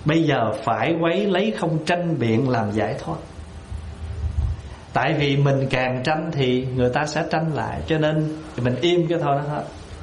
Bây giờ phải quấy lấy không tranh biện làm giải thoát. Tại vì mình càng tranh thì người ta sẽ tranh lại, cho nên mình im cái thôi đó hết.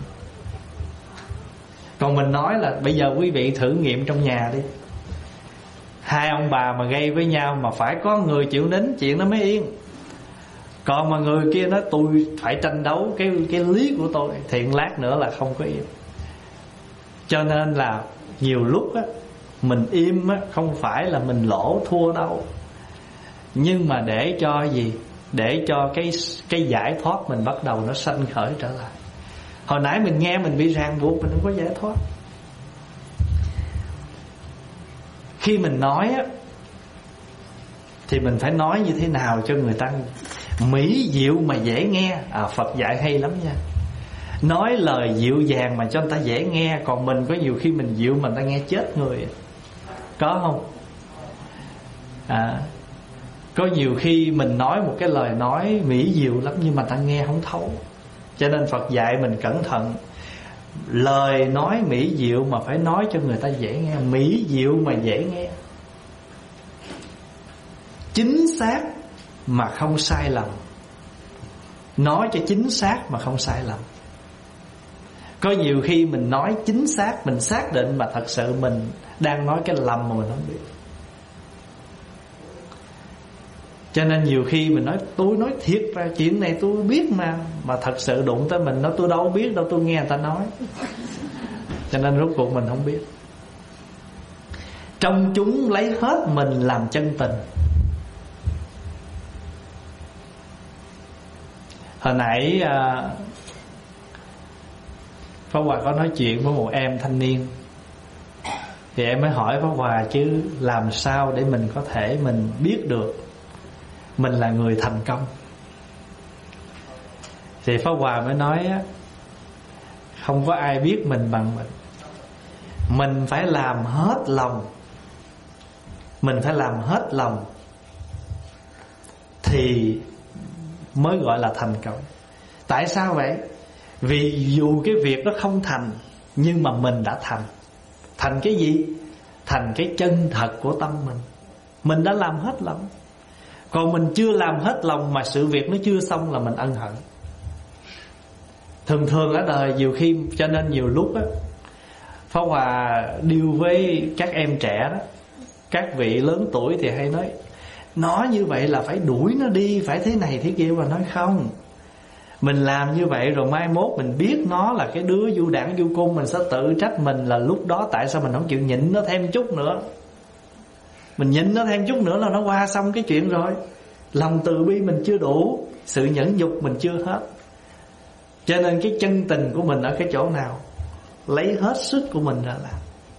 Còn mình nói là bây giờ quý vị thử nghiệm trong nhà đi. Hai ông bà mà gây với nhau mà phải có người chịu nín, chuyện nó mới yên. Còn mà người kia nói tôi phải tranh đấu cái lý của tôi, thì lát nữa là không có yên. Cho nên là nhiều lúc á, mình im á, không phải là mình lỗ thua đâu, nhưng mà để cho gì? Để cho cái giải thoát mình bắt đầu nó sanh khởi trở lại. Hồi nãy mình nghe mình bị ràng buộc, mình không có giải thoát. Khi mình nói á, thì mình phải nói như thế nào cho người ta mỹ diệu mà dễ nghe. Phật dạy hay lắm nha. Nói lời dịu dàng mà cho người ta dễ nghe. Còn mình có nhiều khi mình dịu mà người ta nghe chết người. Có không? Có nhiều khi mình nói một cái lời nói mỹ diệu lắm, nhưng mà ta nghe không thấu. Cho nên Phật dạy mình cẩn thận. Lời nói mỹ diệu mà phải nói cho người ta dễ nghe. Mỹ diệu mà dễ nghe, chính xác mà không sai lầm. Nói cho chính xác mà không sai lầm. Có nhiều khi mình nói chính xác, mình xác định, mà thật sự mình đang nói cái lầm mà mình không biết. Cho nên nhiều khi mình nói tôi nói thiệt ra chuyện này tôi biết mà thật sự đụng tới mình, nói tôi đâu biết đâu, tôi nghe người ta nói. Cho nên rốt cuộc mình không biết. Trong chúng lấy hết mình làm chân tình. Hồi nãy Pháp Hòa có nói chuyện với một em thanh niên, thì em mới hỏi Pháp Hòa chứ làm sao để mình có thể mình biết được mình là người thành công. Thì Pháp Hòa mới nói không có ai biết mình bằng mình. Mình phải làm hết lòng. Mình phải làm hết lòng thì mới gọi là thành công. Tại sao vậy? Vì dù cái việc đó không thành, nhưng mà mình đã thành. Thành cái gì? Thành cái chân thật của tâm mình. Mình đã làm hết lòng. Còn mình chưa làm hết lòng mà sự việc nó chưa xong là mình ân hận. Thường ở đời nhiều khi, cho nên nhiều lúc á, Pháp Hòa điêu với các em trẻ đó, các vị lớn tuổi thì hay nói như vậy là phải đuổi nó đi, phải thế này thế kia. Mà nói không, mình làm như vậy rồi mai mốt mình biết nó là cái đứa du đảng du cung, mình sẽ tự trách mình là lúc đó tại sao mình không chịu nhịn nó thêm chút nữa. Mình nhịn nó thêm chút nữa là nó qua xong cái chuyện rồi. Lòng từ bi mình chưa đủ, sự nhẫn nhục mình chưa hết. Cho nên cái chân tình của mình ở cái chỗ nào? Lấy hết sức của mình ra làm.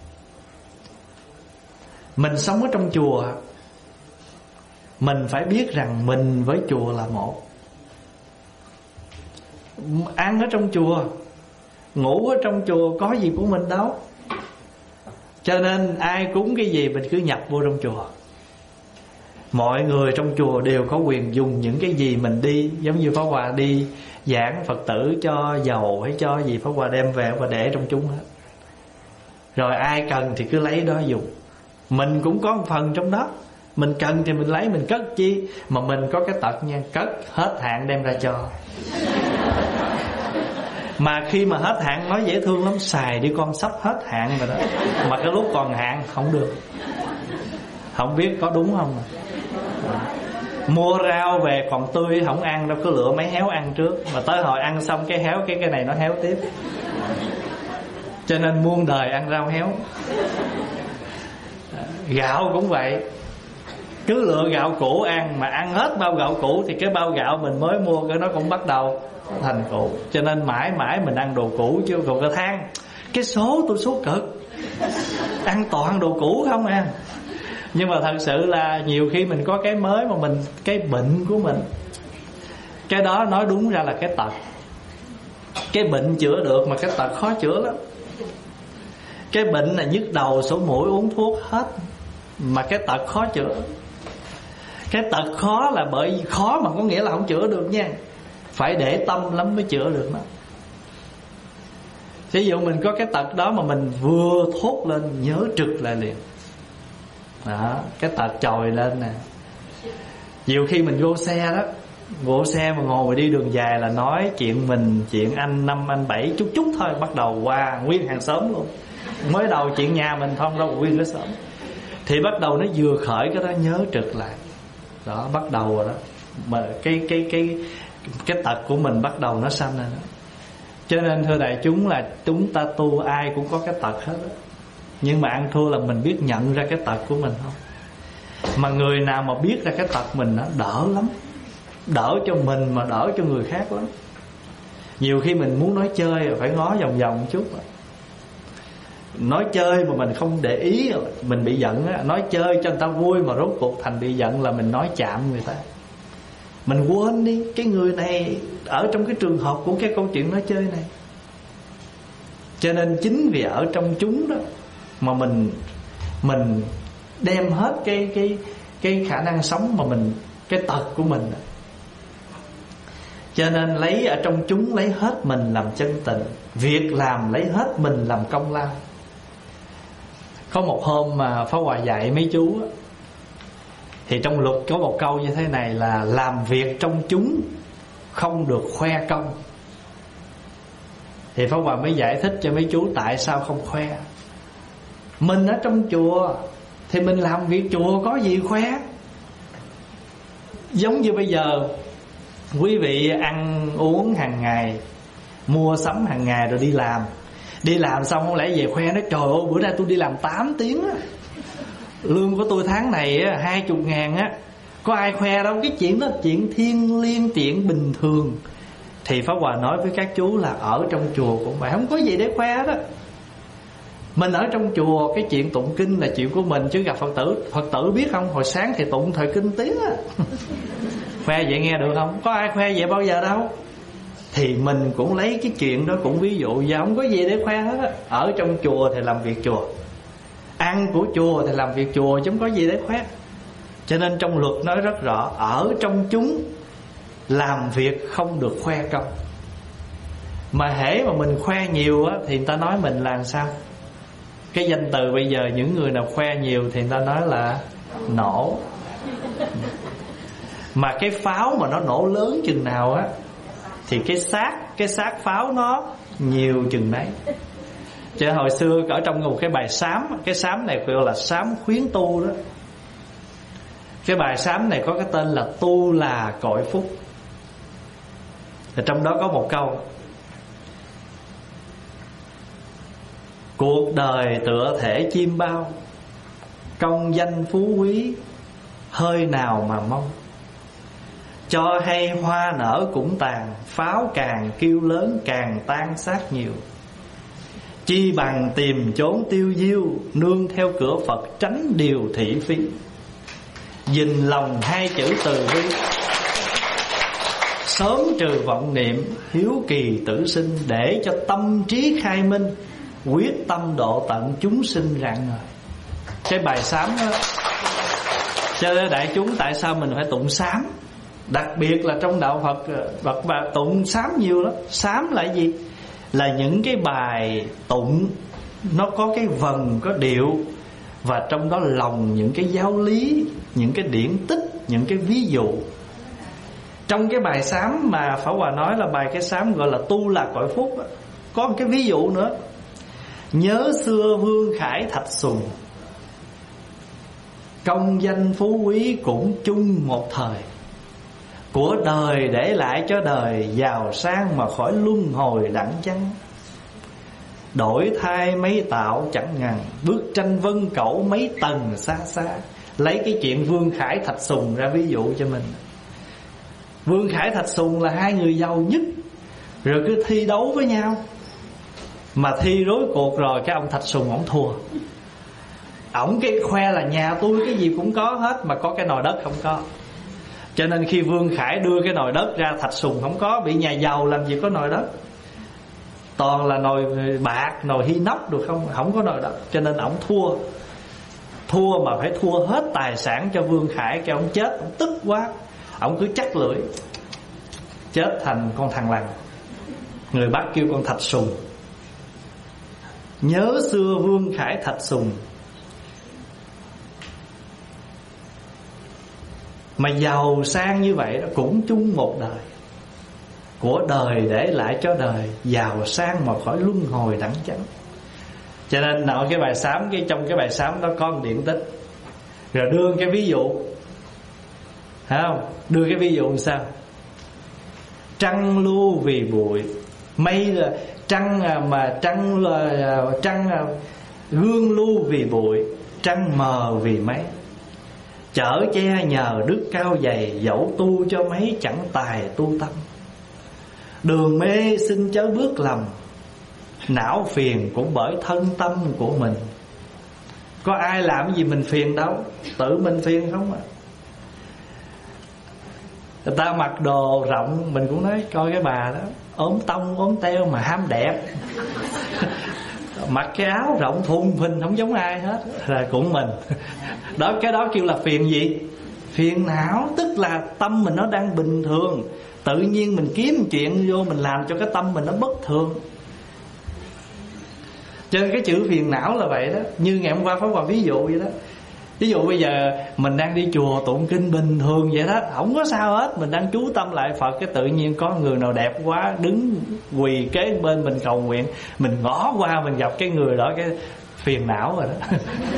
Mình sống ở trong chùa, mình phải biết rằng mình với chùa là một. Ăn ở trong chùa, ngủ ở trong chùa, có gì của mình đâu. Cho nên ai cúng cái gì mình cứ nhập vô trong chùa. Mọi người trong chùa đều có quyền dùng những cái gì mình đi. Giống như Pháp Hòa đi giảng Phật tử cho dầu hay cho gì, Pháp Hòa đem về và để trong chúng hết. Rồi ai cần thì cứ lấy đó dùng. Mình cũng có một phần trong đó. Mình cần thì mình lấy, mình cất chi. Mà mình có cái tật nha, cất hết hạn đem ra cho. Mà khi mà hết hạn nói dễ thương lắm, xài đi con sắp hết hạn rồi đó. Mà cái lúc còn hạn không được. Không biết có đúng không. Mua rau về còn tươi không ăn đâu, cứ lựa mấy héo ăn trước. Mà tới hồi ăn xong cái héo, cái này nó héo tiếp. Cho nên muôn đời ăn rau héo. Gạo cũng vậy. Cứ lựa gạo cũ ăn, mà ăn hết bao gạo cũ thì cái bao gạo mình mới mua cái nó cũng bắt đầu thành cũ. Cho nên mãi mãi mình ăn đồ cũ chứ. Còn cái than cái số tôi số cực, ăn toàn đồ cũ không à. Nhưng mà thật sự là nhiều khi mình có cái mới mà mình, cái bệnh của mình, cái đó nói đúng ra là cái tật. Cái bệnh chữa được mà cái tật khó chữa lắm. Cái bệnh là nhức đầu sổ mũi uống thuốc hết, mà cái tật khó chữa. Cái tật khó là bởi khó mà có nghĩa là không chữa được nha. Phải để tâm lắm mới chữa được nó. Ví dụ mình có cái tật đó mà mình vừa thốt lên nhớ trực lại liền. Đó, cái tật trồi lên nè. Nhiều khi mình vô xe đó, vô xe mà ngồi đi đường dài là nói chuyện mình, chuyện anh năm anh bảy chút chút thôi, bắt đầu qua nguyên hàng xóm luôn. Mới đầu chuyện nhà mình không đâu, nguyên cái xóm. Thì bắt đầu nó vừa khởi cái đó nhớ trực lại. Đó, bắt đầu rồi đó. Mà cái tật của mình bắt đầu nó sanh lên đó. Cho nên thưa đại chúng là chúng ta tu ai cũng có cái tật hết đó. Nhưng mà ăn thua là mình biết nhận ra cái tật của mình không. Mà người nào mà biết ra cái tật mình nó đỡ lắm. Đỡ cho mình mà đỡ cho người khác lắm. Nhiều khi mình muốn nói chơi phải ngó vòng vòng một chút. Nói chơi mà mình không để ý, mình bị giận á. Nói chơi cho người ta vui mà rốt cuộc thành bị giận là mình nói chạm người ta. Mình quên đi cái người này ở trong cái trường hợp của cái câu chuyện nói chơi này. Cho nên chính vì ở trong chúng đó mà mình đem hết cái khả năng sống mà mình, cái tật của mình đó. Cho nên lấy ở trong chúng lấy hết mình làm chân tịnh, việc làm lấy hết mình làm công lao. Có một hôm mà Pháp Hòa dạy mấy chú á, thì trong luật có một câu như thế này là làm việc trong chúng không được khoe công. Thì Pháp Hòa mới giải thích cho mấy chú tại sao không khoe. Mình ở trong chùa thì mình làm việc chùa có gì khoe. Giống như bây giờ quý vị ăn uống hàng ngày, mua sắm hàng ngày rồi đi làm. Đi làm xong không lẽ về khoe nói trời ơi bữa nay tôi đi làm 8 tiếng á, lương của tôi tháng này 20.000 á. Có ai khoe đâu. Cái chuyện đó chuyện thiêng liêng, chuyện bình thường. Thì Pháp Hòa nói với các chú là ở trong chùa cũng vậy, không có gì để khoe đó. Mình ở trong chùa cái chuyện tụng kinh là chuyện của mình, chứ gặp Phật tử biết không, hồi sáng thì tụng thời kinh tiếng á. Khoe vậy nghe được không? Có ai khoe vậy bao giờ đâu. Thì mình cũng lấy cái chuyện đó cũng ví dụ, giờ không có gì để khoe hết á. Ở trong chùa thì làm việc chùa, ăn của chùa thì làm việc chùa, chứ không có gì để khoe. Cho nên trong luật nói rất rõ, ở trong chúng làm việc không được khoe công. Mà hễ mà mình khoe nhiều á, thì người ta nói mình là sao? Cái danh từ bây giờ những người nào khoe nhiều thì người ta nói là nổ. Mà cái pháo mà nó nổ lớn chừng nào á, thì cái xác pháo nó nhiều chừng đấy. Chứ hồi xưa ở trong một cái bài sám, cái sám này gọi là sám khuyến tu đó. Cái bài sám này có cái tên là tu là cội phúc. Và trong đó có một câu: cuộc đời tựa thể chim bao, công danh phú quý hơi nào mà mong. Cho hay hoa nở cũng tàn, pháo càng kêu lớn càng tan xác nhiều. Chi bằng tìm chốn tiêu diêu, nương theo cửa Phật tránh điều thị phi. Gìn lòng hai chữ từ bi, sớm trừ vọng niệm, hiếu kỳ tử sinh. Để cho tâm trí khai minh, quyết tâm độ tận chúng sinh rạng ngời. Cái bài sám đó. Cho nên đại chúng tại sao mình phải tụng sám? Đặc biệt là trong đạo Phật và tụng sám nhiều lắm. Sám là gì? Là những cái bài tụng nó có cái vần, có điệu, và trong đó lòng những cái giáo lý, những cái điển tích, những cái ví dụ. Trong cái bài sám mà Pháp Hòa nói là bài cái sám gọi là tu là cội phúc đó, có một cái ví dụ nữa. Nhớ xưa Vương Khải Thạch Sùng, công danh phú quý cũng chung một thời. Của đời để lại cho đời, giàu sang mà khỏi luân hồi đặng chăng. Đổi thay mấy tạo chẳng ngần, bước tranh vân cẩu mấy tầng xa xa. Lấy cái chuyện Vương Khải Thạch Sùng ra ví dụ cho mình. Vương Khải Thạch Sùng là hai người giàu nhất, rồi cứ thi đấu với nhau. Mà thi rối cuộc rồi cái ông Thạch Sùng ổng thua. Ổng cái khoe là nhà tôi cái gì cũng có hết, mà có cái nồi đất không có. Cho nên khi Vương Khải đưa cái nồi đất ra, Thạch Sùng không có. Bị nhà giàu làm gì có nồi đất, toàn là nồi bạc, nồi inox được không có nồi đất. Cho nên ổng thua mà phải thua hết tài sản cho Vương Khải. Cái ổng chết, ổng tức quá, ổng cứ chắc lưỡi, chết thành con thằng lằn. Người Bắc kêu con Thạch Sùng. Nhớ xưa Vương Khải Thạch Sùng, mà giàu sang như vậy đó cũng chung một đời. Của đời để lại cho đời, giàu sang mà khỏi luân hồi đẳng chánh. Cho nên nội cái bài sám, trong cái bài sám đó có một điển tích, rồi đưa cái ví dụ, thấy không? Đưa cái ví dụ làm sao? Trăng lưu vì bụi, mây là trăng mà trăng là gương lưu vì bụi, trăng mờ vì mây. Chở che nhờ đức cao dày, dẫu tu cho mấy chẳng tài tu tâm. Đường mê xin chớ bước lầm, não phiền cũng bởi thân tâm của mình. Có ai làm gì mình phiền đâu, tự mình phiền không à. Người ta mặc đồ rộng, mình cũng nói coi cái bà đó ốm tông ốm teo mà ham đẹp. Mặc cái áo rộng thùng phình không giống ai hết, là cũng mình. Đó, cái đó kêu là phiền gì? Phiền não. Tức là tâm mình nó đang bình thường, tự nhiên mình kiếm chuyện vô mình làm cho cái tâm mình nó bất thường. Cho nên cái chữ phiền não là vậy đó. Như ngày hôm qua Pháp Hòa ví dụ vậy đó. Ví dụ bây giờ mình đang đi chùa tụng kinh bình thường vậy đó, không có sao hết, mình đang chú tâm lại Phật, cái tự nhiên có người nào đẹp quá đứng quỳ kế bên mình cầu nguyện, mình ngó qua mình gặp cái người đó, cái phiền não rồi đó.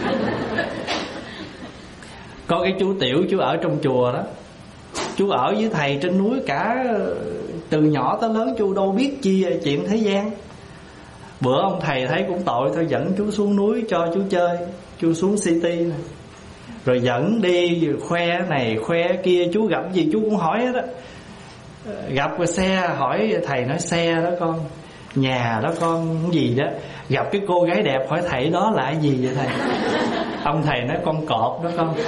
Có cái chú Tiểu, chú ở trong chùa đó, chú ở với thầy trên núi cả từ nhỏ tới lớn, chú đâu biết chi chuyện thế gian. Bữa ông thầy thấy cũng tội thôi, dẫn chú xuống núi cho chú chơi. Chú xuống city này, rồi dẫn đi khoe này khoe kia. Chú gặp gì chú cũng hỏi hết á. Gặp cái xe hỏi thầy, nói xe đó con, nhà đó con, cái gì đó. Gặp cái cô gái đẹp hỏi thầy đó là cái gì vậy thầy? Ông thầy nói con cọp đó con.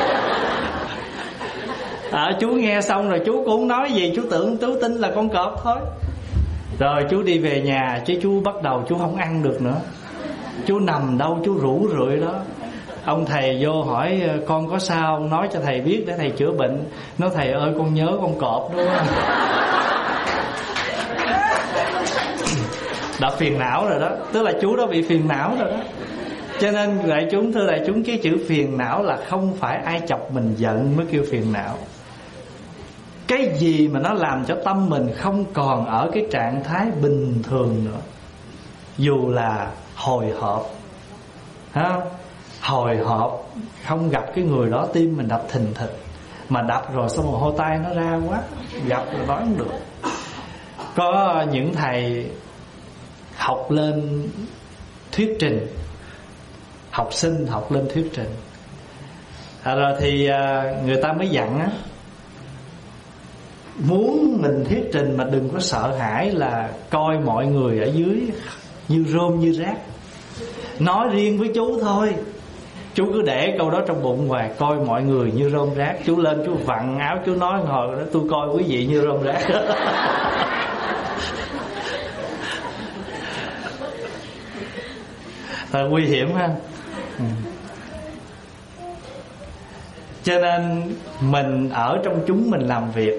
Chú nghe xong rồi chú cũng không nói gì, chú tin là con cọp thôi. Rồi chú đi về nhà, chứ chú bắt đầu chú không ăn được nữa. Chú nằm đâu chú rủ rượi đó. Ông thầy vô hỏi con có sao, nói cho thầy biết để thầy chữa bệnh. Nói thầy ơi con nhớ con cọp đúng không? Đã phiền não rồi đó. Tức là chú đó bị phiền não rồi đó. Cho nên đại chúng, thưa đại chúng, cái chữ phiền não là không phải ai chọc mình giận mới kêu phiền não. Cái gì mà nó làm cho tâm mình không còn ở cái trạng thái bình thường nữa, dù là hồi hộp, ha? Hồi hộp không gặp cái người đó tim mình đập thình thịch, mà đập rồi xong rồi hôi tay nó ra quá, gặp rồi nói không được. Có những thầy học lên thuyết trình, học sinh học lên thuyết trình, rồi thì người ta mới dặn á, muốn mình thuyết trình mà đừng có sợ hãi là coi mọi người ở dưới như rơm như rác. Nói riêng với chú thôi, chú cứ để câu đó trong bụng hoài, coi mọi người như rơm rác. Chú lên chú vặn áo, chú nói hồi đó tôi coi quý vị như rơm rác. Thật nguy hiểm ha. Cho nên mình ở trong chúng mình làm việc.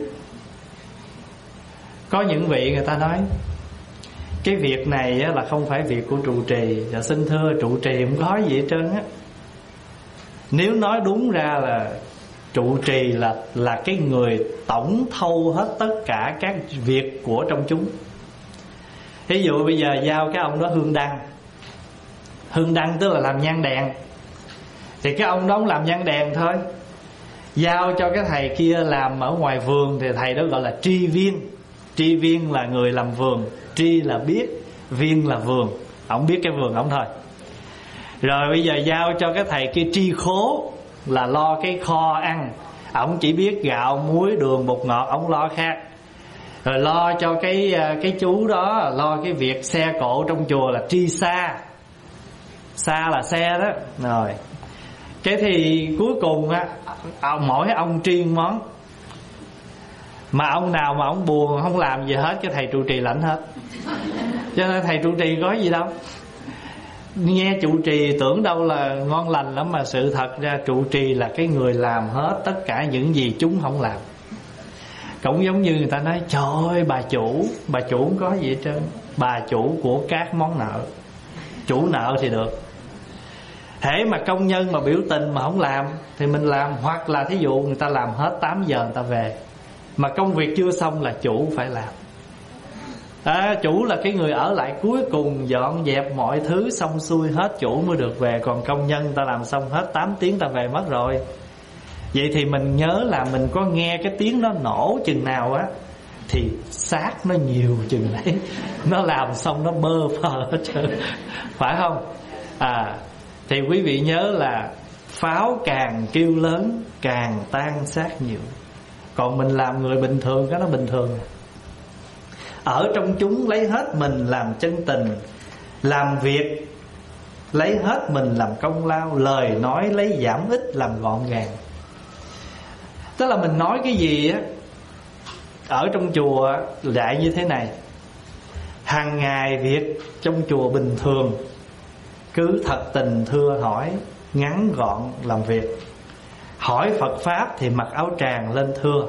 Có những vị người ta nói cái việc này là không phải việc của trụ trì. Dạ xin thưa, trụ trì không có gì hết trơn á. Nếu nói đúng ra là trụ trì là cái người tổng thâu hết tất cả các việc của trong chúng. Ví dụ bây giờ giao cái ông đó hương đăng. Hương đăng tức là làm nhang đèn, thì cái ông đó ông làm nhang đèn thôi. Giao cho cái thầy kia làm ở ngoài vườn thì thầy đó gọi là tri viên. Tri viên là người làm vườn, tri là biết, viên là vườn. Ông biết cái vườn ông thôi. Rồi bây giờ giao cho cái thầy kia tri khố, là lo cái kho ăn. Ông chỉ biết gạo, muối, đường, bột ngọt, ông lo khác. Rồi lo cho cái chú đó lo cái việc xe cộ trong chùa là tri xa. Xa là xe đó. Rồi cái thì cuối cùng á, mỗi ông triên món. Mà ông nào mà ông buồn không làm gì hết, cái thầy trụ trì lãnh hết. Cho nên thầy trụ trì có gì đâu. Nghe trụ trì tưởng đâu là ngon lành lắm, mà sự thật ra trụ trì là cái người làm hết tất cả những gì chúng không làm. Cũng giống như người ta nói trời ơi bà chủ không có gì hết trơn. Bà chủ của các món nợ, chủ nợ thì được. Hễ mà công nhân mà biểu tình mà không làm thì mình làm. Hoặc là thí dụ người ta làm hết 8 giờ người ta về, mà công việc chưa xong là chủ phải làm. Chủ là cái người ở lại cuối cùng, dọn dẹp mọi thứ xong xuôi hết chủ mới được về. Còn công nhân ta làm xong hết 8 tiếng ta về mất rồi. Vậy thì mình nhớ là mình có nghe cái tiếng nó nổ chừng nào á thì xác nó nhiều chừng đấy. Nó làm xong nó bơ phờ hết trơn, phải không? Thì quý vị nhớ là pháo càng kêu lớn càng tan xác nhiều. Còn mình làm người bình thường cái nó bình thường. Ở trong chúng lấy hết mình làm chân tình, làm việc lấy hết mình làm công lao, lời nói lấy giảm ít làm gọn gàng. Tức là mình nói cái gì á, ở trong chùa dạy như thế này: hàng ngày việc trong chùa bình thường, cứ thật tình thưa hỏi, ngắn gọn làm việc. Hỏi Phật Pháp thì mặc áo tràng lên thưa.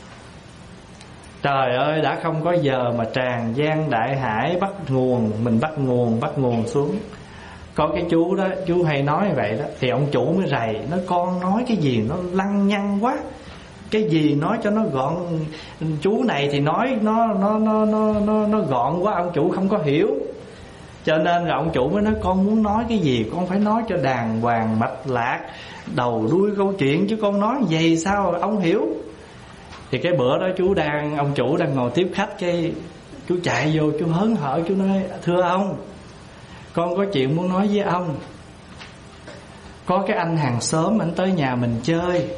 Trời ơi, đã không có giờ mà tràn gian đại hải bắt nguồn, mình bắt nguồn xuống. Có cái chú đó, chú hay nói vậy đó. Thì ông chủ mới rầy, nói con nói cái gì nó lăng nhăng quá, cái gì nói cho nó gọn. Chú này thì nói nó gọn quá, ông chủ không có hiểu. Cho nên là ông chủ mới nói con muốn nói cái gì con phải nói cho đàng hoàng mạch lạc, đầu đuôi câu chuyện, chứ con nói vậy sao ông hiểu. Thì cái bữa đó ông chủ đang ngồi tiếp khách, cái chú chạy vô, chú hớn hở, chú nói: thưa ông, con có chuyện muốn nói với ông. Có cái anh hàng xóm ảnh tới nhà mình chơi,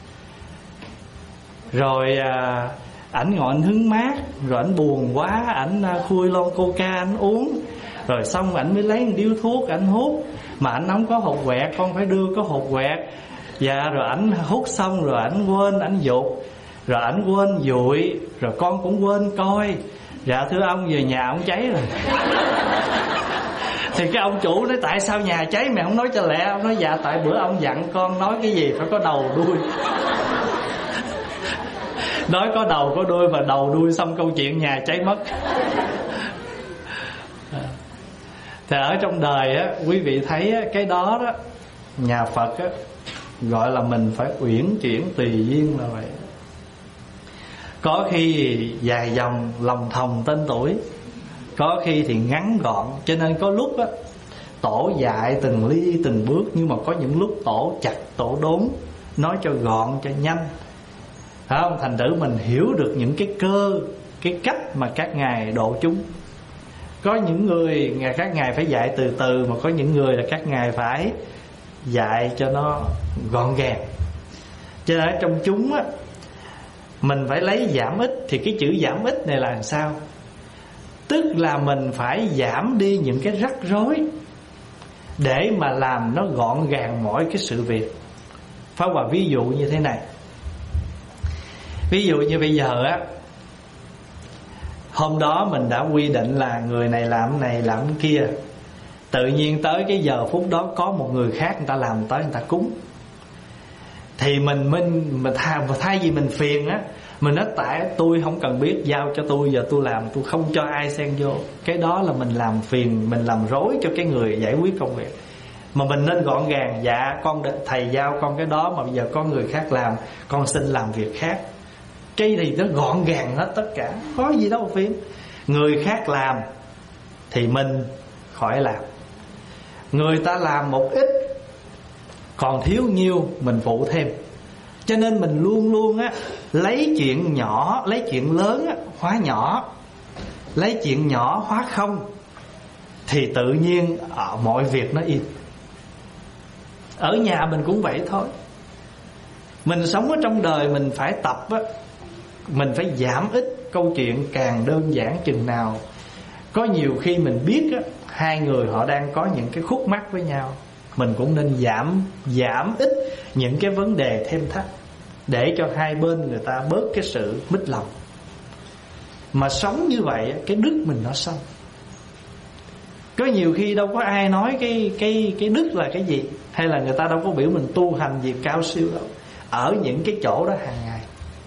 rồi ảnh ngồi ảnh hứng mát, rồi ảnh buồn quá, ảnh khui lon coca ảnh uống, rồi xong ảnh mới lấy một điếu thuốc ảnh hút, mà ảnh không có hột quẹt, con phải đưa có hột quẹt. Dạ, rồi ảnh hút xong rồi ảnh quên, ảnh dục, rồi ảnh quên dụi, rồi con cũng quên coi. Dạ thưa ông, về nhà ông cháy rồi. Thì cái ông chủ nói: tại sao nhà cháy mày không nói cho lẹ? Ông nói: dạ tại bữa ông dặn con nói cái gì phải có đầu đuôi. Nói có đầu có đuôi, và đầu đuôi xong câu chuyện nhà cháy mất. Thì ở trong đời á, quý vị thấy á, cái đó đó, nhà Phật á, gọi là mình phải uyển chuyển tùy duyên là vậy. Có khi dài dòng lòng thòng tên tuổi, có khi thì ngắn gọn. Cho nên có lúc á, tổ dạy từng ly từng bước, nhưng mà có những lúc tổ chặt tổ đốn, nói cho gọn cho nhanh, phải không? Thành thử mình hiểu được những cái cơ, cái cách mà các ngài độ chúng. Có những người các ngài phải dạy từ từ, mà có những người là các ngài phải dạy cho nó gọn gàng. Cho nên trong chúng á, mình phải lấy giảm ít. Thì cái chữ giảm ít này là làm sao? Tức là mình phải giảm đi những cái rắc rối để mà làm nó gọn gàng mọi cái sự việc. Pháp Hòa ví dụ như thế này. Ví dụ như bây giờ á, hôm đó mình đã quy định là người này làm cái này làm cái kia, tự nhiên tới cái giờ phút đó có một người khác người ta làm tới, người ta cúng. Thì mình thay vì mình phiền á, mình nói: tại tôi không cần biết, giao cho tôi, giờ tôi làm, tôi không cho ai xen vô. Cái đó là mình làm phiền, mình làm rối cho cái người giải quyết công việc. Mà mình nên gọn gàng: dạ con thầy giao con cái đó, mà bây giờ có người khác làm, con xin làm việc khác. Cái thì nó gọn gàng hết tất cả, có gì đâu phiền. Người khác làm thì mình khỏi làm. Người ta làm một ít, còn thiếu nhiêu mình phụ thêm. Cho nên mình luôn luôn á, lấy chuyện nhỏ, lấy chuyện lớn á, hóa nhỏ, lấy chuyện nhỏ hóa không, thì tự nhiên mọi việc nó yên. Ở nhà mình cũng vậy thôi. Mình sống ở trong đời mình phải tập á, mình phải giảm ít câu chuyện càng đơn giản chừng nào. Có nhiều khi mình biết á, hai người họ đang có những cái khúc mắc với nhau, mình cũng nên giảm ít những cái vấn đề thêm thắt, để cho hai bên người ta bớt cái sự mít lòng. Mà sống như vậy, cái đức mình nó xong. Có nhiều khi đâu có ai nói cái đức là cái gì, hay là người ta đâu có biểu mình tu hành gì cao siêu đâu. Ở những cái chỗ đó hàng ngày.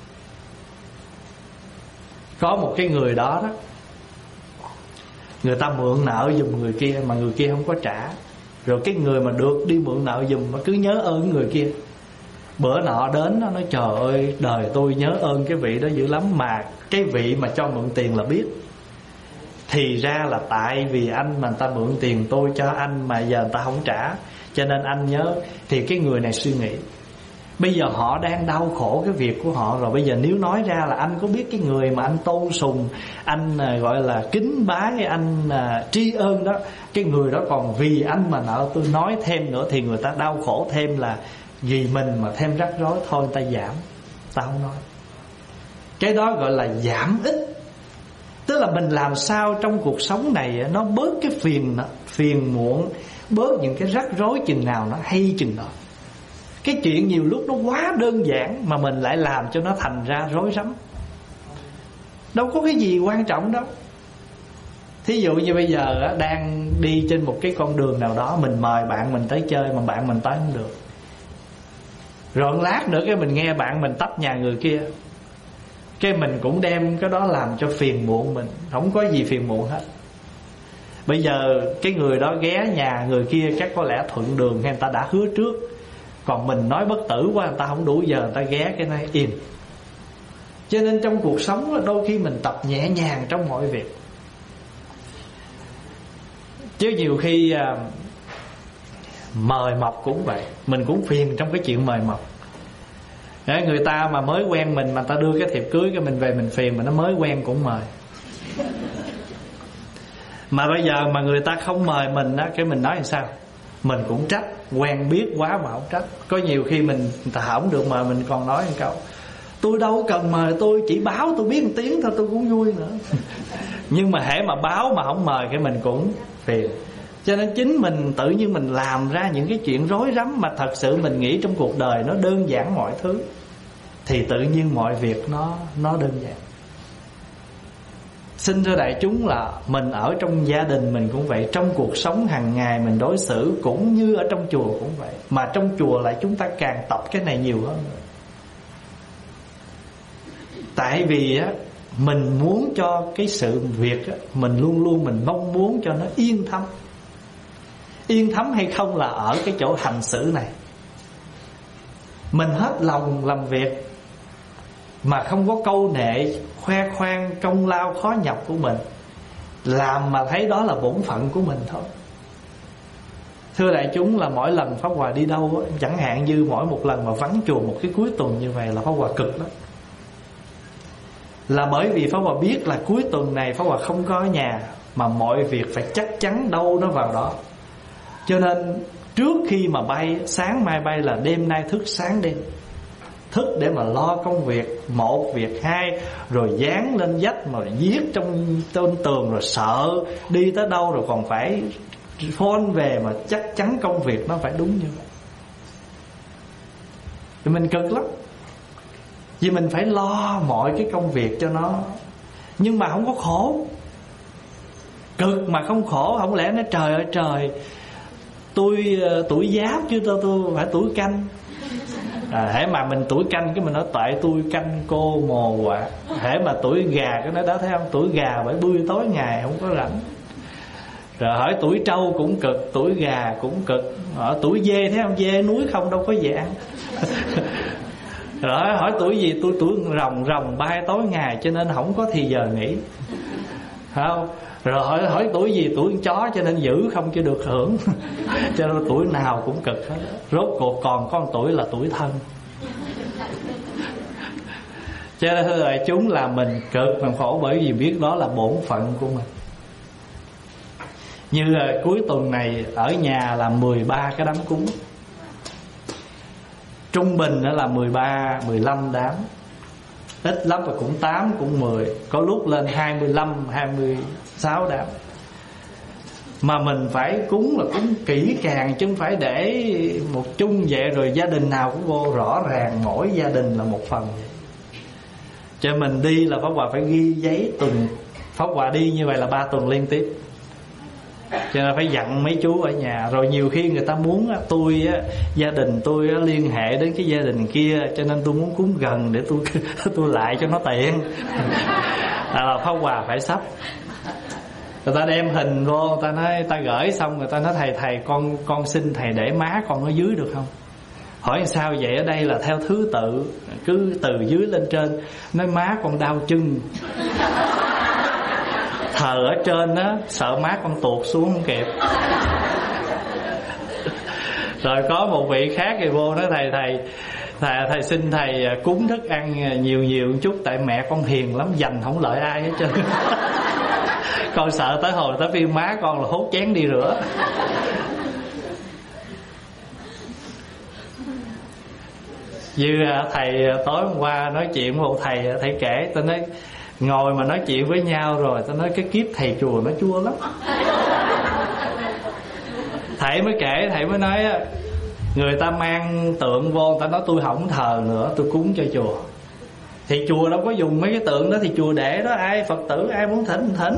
Có một cái người đó đó, người ta mượn nợ giùm người kia, mà người kia không có trả. Rồi cái người mà được đi mượn nợ giùm mà cứ nhớ ơn người kia. Bữa nọ đến nó nói trời ơi, đời tôi nhớ ơn cái vị đó dữ lắm. Mà cái vị mà cho mượn tiền là biết. Thì ra là tại vì anh mà người ta mượn tiền tôi cho anh mà giờ người ta không trả, cho nên anh nhớ. Thì cái người này suy nghĩ, bây giờ họ đang đau khổ cái việc của họ rồi. Bây giờ nếu nói ra là anh có biết cái người mà anh tôn sùng, anh gọi là kính bái, anh tri ân đó, cái người đó còn vì anh mà nợ tôi, nói thêm nữa thì người ta đau khổ thêm, là vì mình mà thêm rắc rối. Thôi người ta giảm, ta không nói. Cái đó gọi là giảm ích. Tức là mình làm sao trong cuộc sống này nó bớt cái phiền muộn, bớt những cái rắc rối chừng nào nó hay chừng đó. Cái chuyện nhiều lúc nó quá đơn giản mà mình lại làm cho nó thành ra rối rắm. Đâu có cái gì quan trọng đâu. Thí dụ như bây giờ đang đi trên một cái con đường nào đó, mình mời bạn mình tới chơi mà bạn mình tới không được. Rồi một lát nữa cái mình nghe bạn mình tấp nhà người kia, cái mình cũng đem cái đó làm cho phiền muộn mình. Không có gì phiền muộn hết. Bây giờ cái người đó ghé nhà người kia chắc có lẽ thuận đường hay người ta đã hứa trước. Còn mình nói bất tử quá, người ta không đủ giờ, người ta ghé cái này im. Cho nên trong cuộc sống đôi khi mình tập nhẹ nhàng trong mọi việc. Chứ nhiều khi mời mọc cũng vậy, mình cũng phiền trong cái chuyện mời mọc. Người ta mà mới quen mình mà ta đưa cái thiệp cưới, cái mình về mình phiền, mà nó mới quen cũng mời. Mà bây giờ mà người ta không mời mình á, cái mình nói làm sao? Mình cũng trách, quen biết quá mà không trách. Có nhiều khi người ta không được mời, mình còn nói một câu: tôi đâu cần mời, tôi chỉ báo tôi biết một tiếng thôi, tôi cũng vui nữa. Nhưng mà hễ mà báo mà không mời, cái mình cũng phiền. Cho nên chính mình tự nhiên mình làm ra những cái chuyện rối rắm. Mà thật sự mình nghĩ trong cuộc đời nó đơn giản mọi thứ, thì tự nhiên mọi việc nó đơn giản. Xin thưa đại chúng là mình ở trong gia đình mình cũng vậy, trong cuộc sống hàng ngày mình đối xử cũng như ở trong chùa cũng vậy. Mà trong chùa lại chúng ta càng tập cái này nhiều hơn nữa. Tại vì á, mình muốn cho cái sự việc á, mình luôn luôn mình mong muốn cho nó yên thấm. Yên thấm hay không là ở cái chỗ hành xử này. Mình hết lòng làm việc mà không có câu nệ, khoe khoang công lao khó nhọc của mình, làm mà thấy đó là bổn phận của mình thôi. Thưa đại chúng là mỗi lần Pháp Hòa đi đâu, chẳng hạn như mỗi một lần mà vắng chùa một cái cuối tuần như vậy là Pháp Hòa cực lắm. Là bởi vì Pháp Hòa biết là cuối tuần này Pháp Hòa không có ở nhà, mà mọi việc phải chắc chắn đâu nó vào đó. Cho nên trước khi mà bay, sáng mai bay là đêm nay thức sáng đêm. Thức để mà lo công việc, một việc hai, rồi dán lên vách mà viết trong tường, rồi sợ đi tới đâu rồi còn phải phone về mà chắc chắn công việc nó phải đúng như vậy. Thì mình cực lắm. Vì mình phải lo mọi cái công việc cho nó. Nhưng mà không có khổ. Cực mà không khổ. Không lẽ nói trời ơi trời, tôi tuổi Giáp chứ tôi phải tuổi Canh. Hễ mà mình tuổi Canh cái mình nói tại tôi canh cô mồ quạ. Hễ mà tuổi Gà cái nói đó thấy không, tuổi Gà phải bươi tối ngày không có rảnh. Rồi hỏi tuổi Trâu cũng cực, tuổi Gà cũng cực. Ở tuổi Dê thấy không, Dê núi không đâu có gì ăn. Rồi hỏi tuổi gì, tôi tuổi Rồng bay tối ngày cho nên không có thì giờ nghỉ. Không. Rồi hỏi tuổi gì, tuổi con chó cho nên giữ không cho được hưởng. Cho nên tuổi nào cũng cực hết. Rốt cuộc còn có một tuổi là tuổi thân. Cho nên thưa đại chúng là mình cực mình khổ bởi vì biết đó là bổn phận của mình. Như cuối tuần này ở nhà là 13 cái đám cúng. Trung bình là 13, 15 đám. Ít lắm là cũng 8, cũng 10. Có lúc lên 25, 26 đám. Mà mình phải cúng là cúng kỹ càng, chứ không phải để một chung vậy rồi gia đình nào cũng vô. Rõ ràng mỗi gia đình là một phần vậy. Cho mình đi là Pháp Hòa phải ghi giấy tuần. Pháp Hòa đi như vậy là 3 tuần liên tiếp. Cho nên phải dặn mấy chú ở nhà. Rồi nhiều khi người ta muốn gia đình tôi liên hệ đến cái gia đình kia, cho nên tôi muốn cúng gần để tôi lại cho nó tiện. Là Pháp Hòa phải sắp. Người ta đem hình vô, người ta nói, ta gửi xong người ta nói thầy con xin thầy để má con ở dưới được không? Hỏi sao vậy? Ở đây là theo thứ tự, cứ từ dưới lên trên. Nói má con đau chân, thờ ở trên á, sợ má con tuột xuống không kịp. Rồi có một vị khác thì vô nói thầy xin thầy cúng thức ăn nhiều một chút, tại mẹ con hiền lắm, dành không lợi ai hết trơn. Con sợ tới hồi tới phiên má con là hốt chén đi rửa. Như thầy tối hôm qua nói chuyện với một thầy kể, tôi nói ngồi mà nói chuyện với nhau rồi, tôi nói cái kiếp thầy chùa nó chua lắm. Thầy mới kể, thầy mới nói người ta mang tượng vô, người ta nói tôi không thờ nữa, tôi cúng cho chùa. Thì chùa đâu có dùng mấy cái tượng đó, thì chùa để đó, ai Phật tử ai muốn thỉnh thỉnh.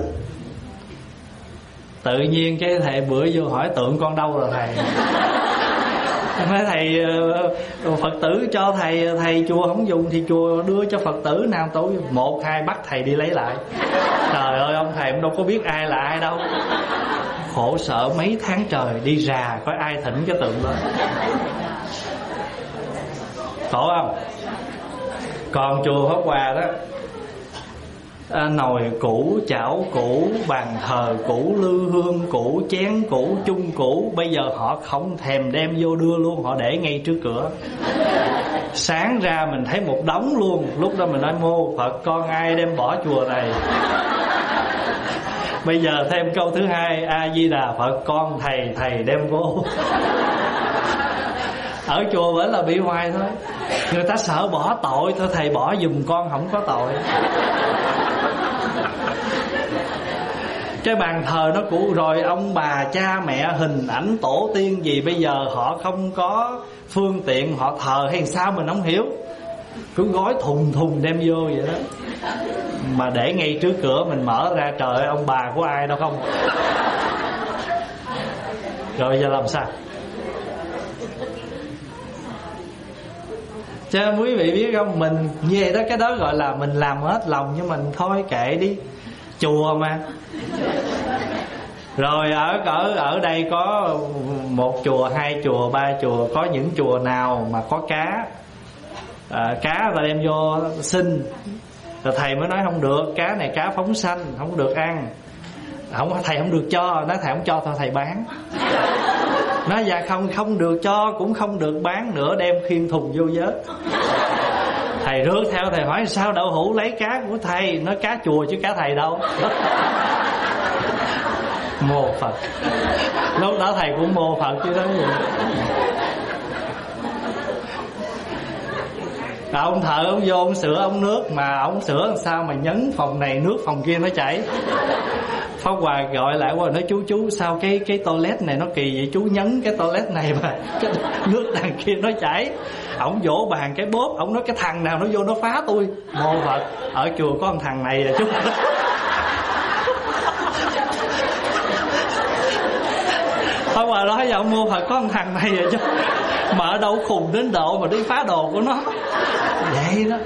Tự nhiên cái thầy bữa vô hỏi tượng con đâu rồi thầy. Nói thầy Phật tử cho thầy chùa không dùng thì chùa đưa cho Phật tử nào tối 1-2 bắt thầy đi lấy lại. Trời ơi ông thầy cũng đâu có biết ai là ai đâu. Khổ sở mấy tháng trời đi rà coi ai thỉnh cái tượng đó. Khổ không? Còn chùa Pháp Hòa đó, nồi cũ, chảo cũ, bàn thờ cũ, lư hương cũ, chén cũ, chung cũ. Bây giờ họ không thèm đem vô đưa luôn, họ để ngay trước cửa. Sáng ra mình thấy một đống luôn. Lúc đó mình nói mô Phật con ai đem bỏ chùa này. Bây giờ thêm câu thứ hai, A Di Đà Phật con thầy đem vô. Ở chùa vẫn là bị hoài thôi. Người ta sợ bỏ tội thôi, thầy bỏ giùm con không có tội. Cái bàn thờ nó cũ rồi, ông bà cha mẹ hình ảnh tổ tiên gì bây giờ họ không có phương tiện họ thờ hay sao mình không hiểu, cứ gói thùng đem vô vậy đó. Mà để ngay trước cửa mình mở ra, trời ơi ông bà của ai đâu không. Rồi giờ làm sao? Cho nên quý vị biết không, mình như vậy đó, cái đó gọi là mình làm hết lòng, nhưng mình thôi kệ đi, chùa mà. Rồi ở đây có 1 chùa, 2 chùa, 3 chùa, có những chùa nào mà có cá ta đem vô xin, rồi thầy mới nói không được, cá này cá phóng sanh không được ăn. Thầy không được cho, nói thầy không cho thôi thầy bán. Nói dạ không được cho cũng không được bán nữa, đem khiêng thùng vô vớt. Thầy rước theo, thầy hỏi sao đậu hũ lấy cá của thầy, nói cá chùa chứ cá thầy đâu. Mô Phật. Lúc đó thầy cũng mô Phật chứ đó gì. Ông thợ ông vô ông sửa ống nước, mà ông sửa làm sao mà nhấn phòng này nước phòng kia nó chảy. Pháp Hòa gọi lại qua nói chú sao cái toilet này nó kỳ vậy, chú nhấn cái toilet này mà cái nước đằng kia nó chảy. Ổng vỗ bàn cái bóp, ổng nói cái thằng nào nó vô nó phá tôi. Mô Phật, ở chùa có một thằng này là chú. Pháp Hòa nói với ông Mô Phật có một thằng này rồi chứ, mà ở đâu khùng đến độ mà đi phá đồ của nó vậy đó.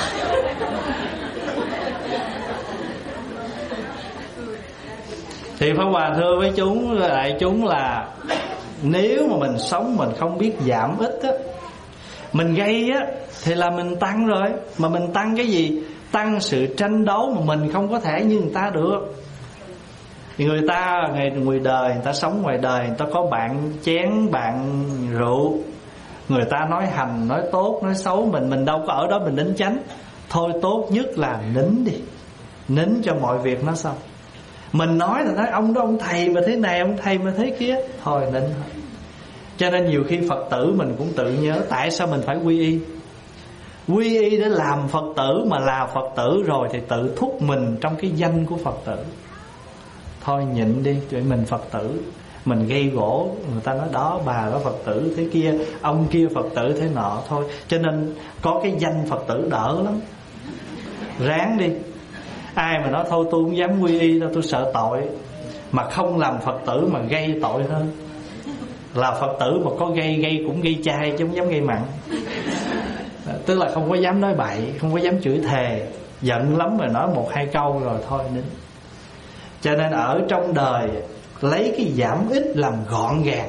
Thì Pháp Hòa thưa với đại chúng là nếu mà mình sống mình không biết giảm ít á, mình gây á thì là mình tăng rồi. Mà mình tăng cái gì? Tăng sự tranh đấu mà mình không có thể như người ta được. Thì người ta ngoài đời, người ta sống ngoài đời, người ta có bạn chén, bạn rượu, người ta nói hành, nói tốt, nói xấu mình đâu có ở đó mình đính chánh. Thôi tốt nhất là nín đi, nín cho mọi việc nó xong. Mình nói là nói ông đó ông thầy mà thế này, ông thầy mà thế kia, thôi nín thôi. Cho nên nhiều khi Phật tử mình cũng tự nhớ tại sao mình phải quy y. Quy y để làm Phật tử, mà là Phật tử rồi thì tự thúc mình trong cái danh của Phật tử. Thôi nhịn đi, tụi mình Phật tử, mình gây gỗ, người ta nói đó bà đó Phật tử thế kia, ông kia Phật tử thế nọ. Thôi, cho nên có cái danh Phật tử đỡ lắm. Ráng đi. Ai mà nói thôi tôi không dám quy y đâu, tôi sợ tội, mà không làm Phật tử mà gây tội hơn. Là Phật tử mà có gây cũng gây chai chứ không dám gây mặn. Tức là không có dám nói bậy, không có dám chửi thề, giận lắm rồi nói 1-2 câu rồi thôi nín. Cho nên ở trong đời lấy cái giảm ít làm gọn gàng,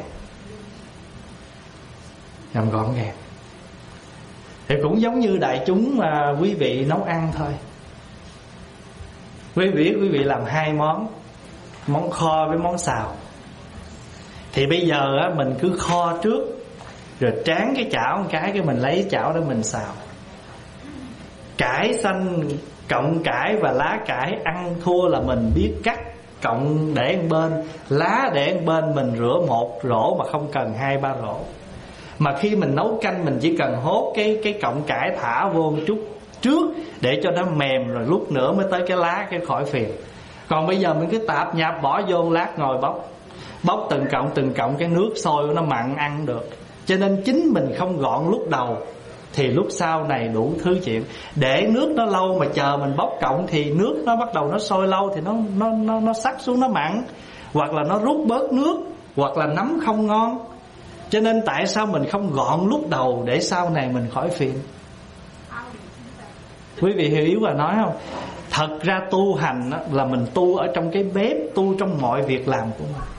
làm gọn gàng. Thì cũng giống như đại chúng mà quý vị nấu ăn thôi. Quý vị làm 2 món, món kho với món xào. Thì bây giờ á, mình cứ kho trước, rồi tráng cái chảo một cái mình lấy chảo để mình xào. Cải xanh, cọng cải và lá cải ăn thua là mình biết cắt, cọng để một bên, lá để một bên, mình rửa 1 rổ mà không cần 2-3 rổ. Mà khi mình nấu canh mình chỉ cần hốt cái cọng cải thả vô một chút trước để cho nó mềm, rồi lúc nữa mới tới cái lá, cái khỏi phiền. Còn bây giờ mình cứ tạp nhạp bỏ vô, lát ngồi bóc từng cọng cái nước sôi nó mặn ăn được. Cho nên chính mình không gọn lúc đầu thì lúc sau này đủ thứ chuyện. Để nước nó lâu mà chờ mình bóc cọng thì nước nó bắt đầu nó sôi lâu thì nó sắc xuống, nó mặn, hoặc là nó rút bớt nước, hoặc là nấm không ngon. Cho nên tại sao mình không gọn lúc đầu để sau này mình khỏi phiền? Quý vị hiểu ý và nói không? Thật ra tu hành là mình tu ở trong cái bếp, tu trong mọi việc làm của mình.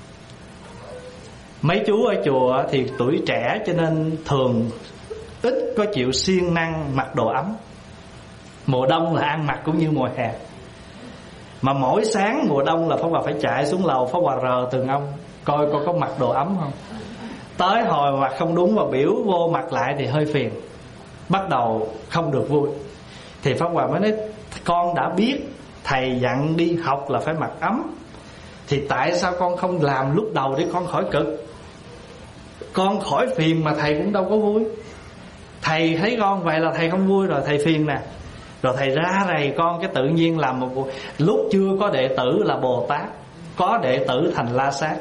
Mấy chú ở chùa thì tuổi trẻ cho nên thường ít có chịu siêng năng mặc đồ ấm. Mùa đông là ăn mặc cũng như mùa hè. Mà mỗi sáng mùa đông là Pháp Hòa phải chạy xuống lầu, Pháp Hòa rờ từng ông coi có mặc đồ ấm không. Tới hồi mặc không đúng và biểu vô mặc lại thì hơi phiền, bắt đầu không được vui. Thì Pháp Hòa mới nói con đã biết thầy dặn đi học là phải mặc ấm, thì tại sao con không làm lúc đầu để con khỏi cực? Con khỏi phiền mà thầy cũng đâu có vui. Thầy thấy con vậy là thầy không vui rồi, thầy phiền nè. Rồi thầy ra rầy con cái tự nhiên làm một lúc chưa có đệ tử là Bồ Tát, có đệ tử thành La Sát.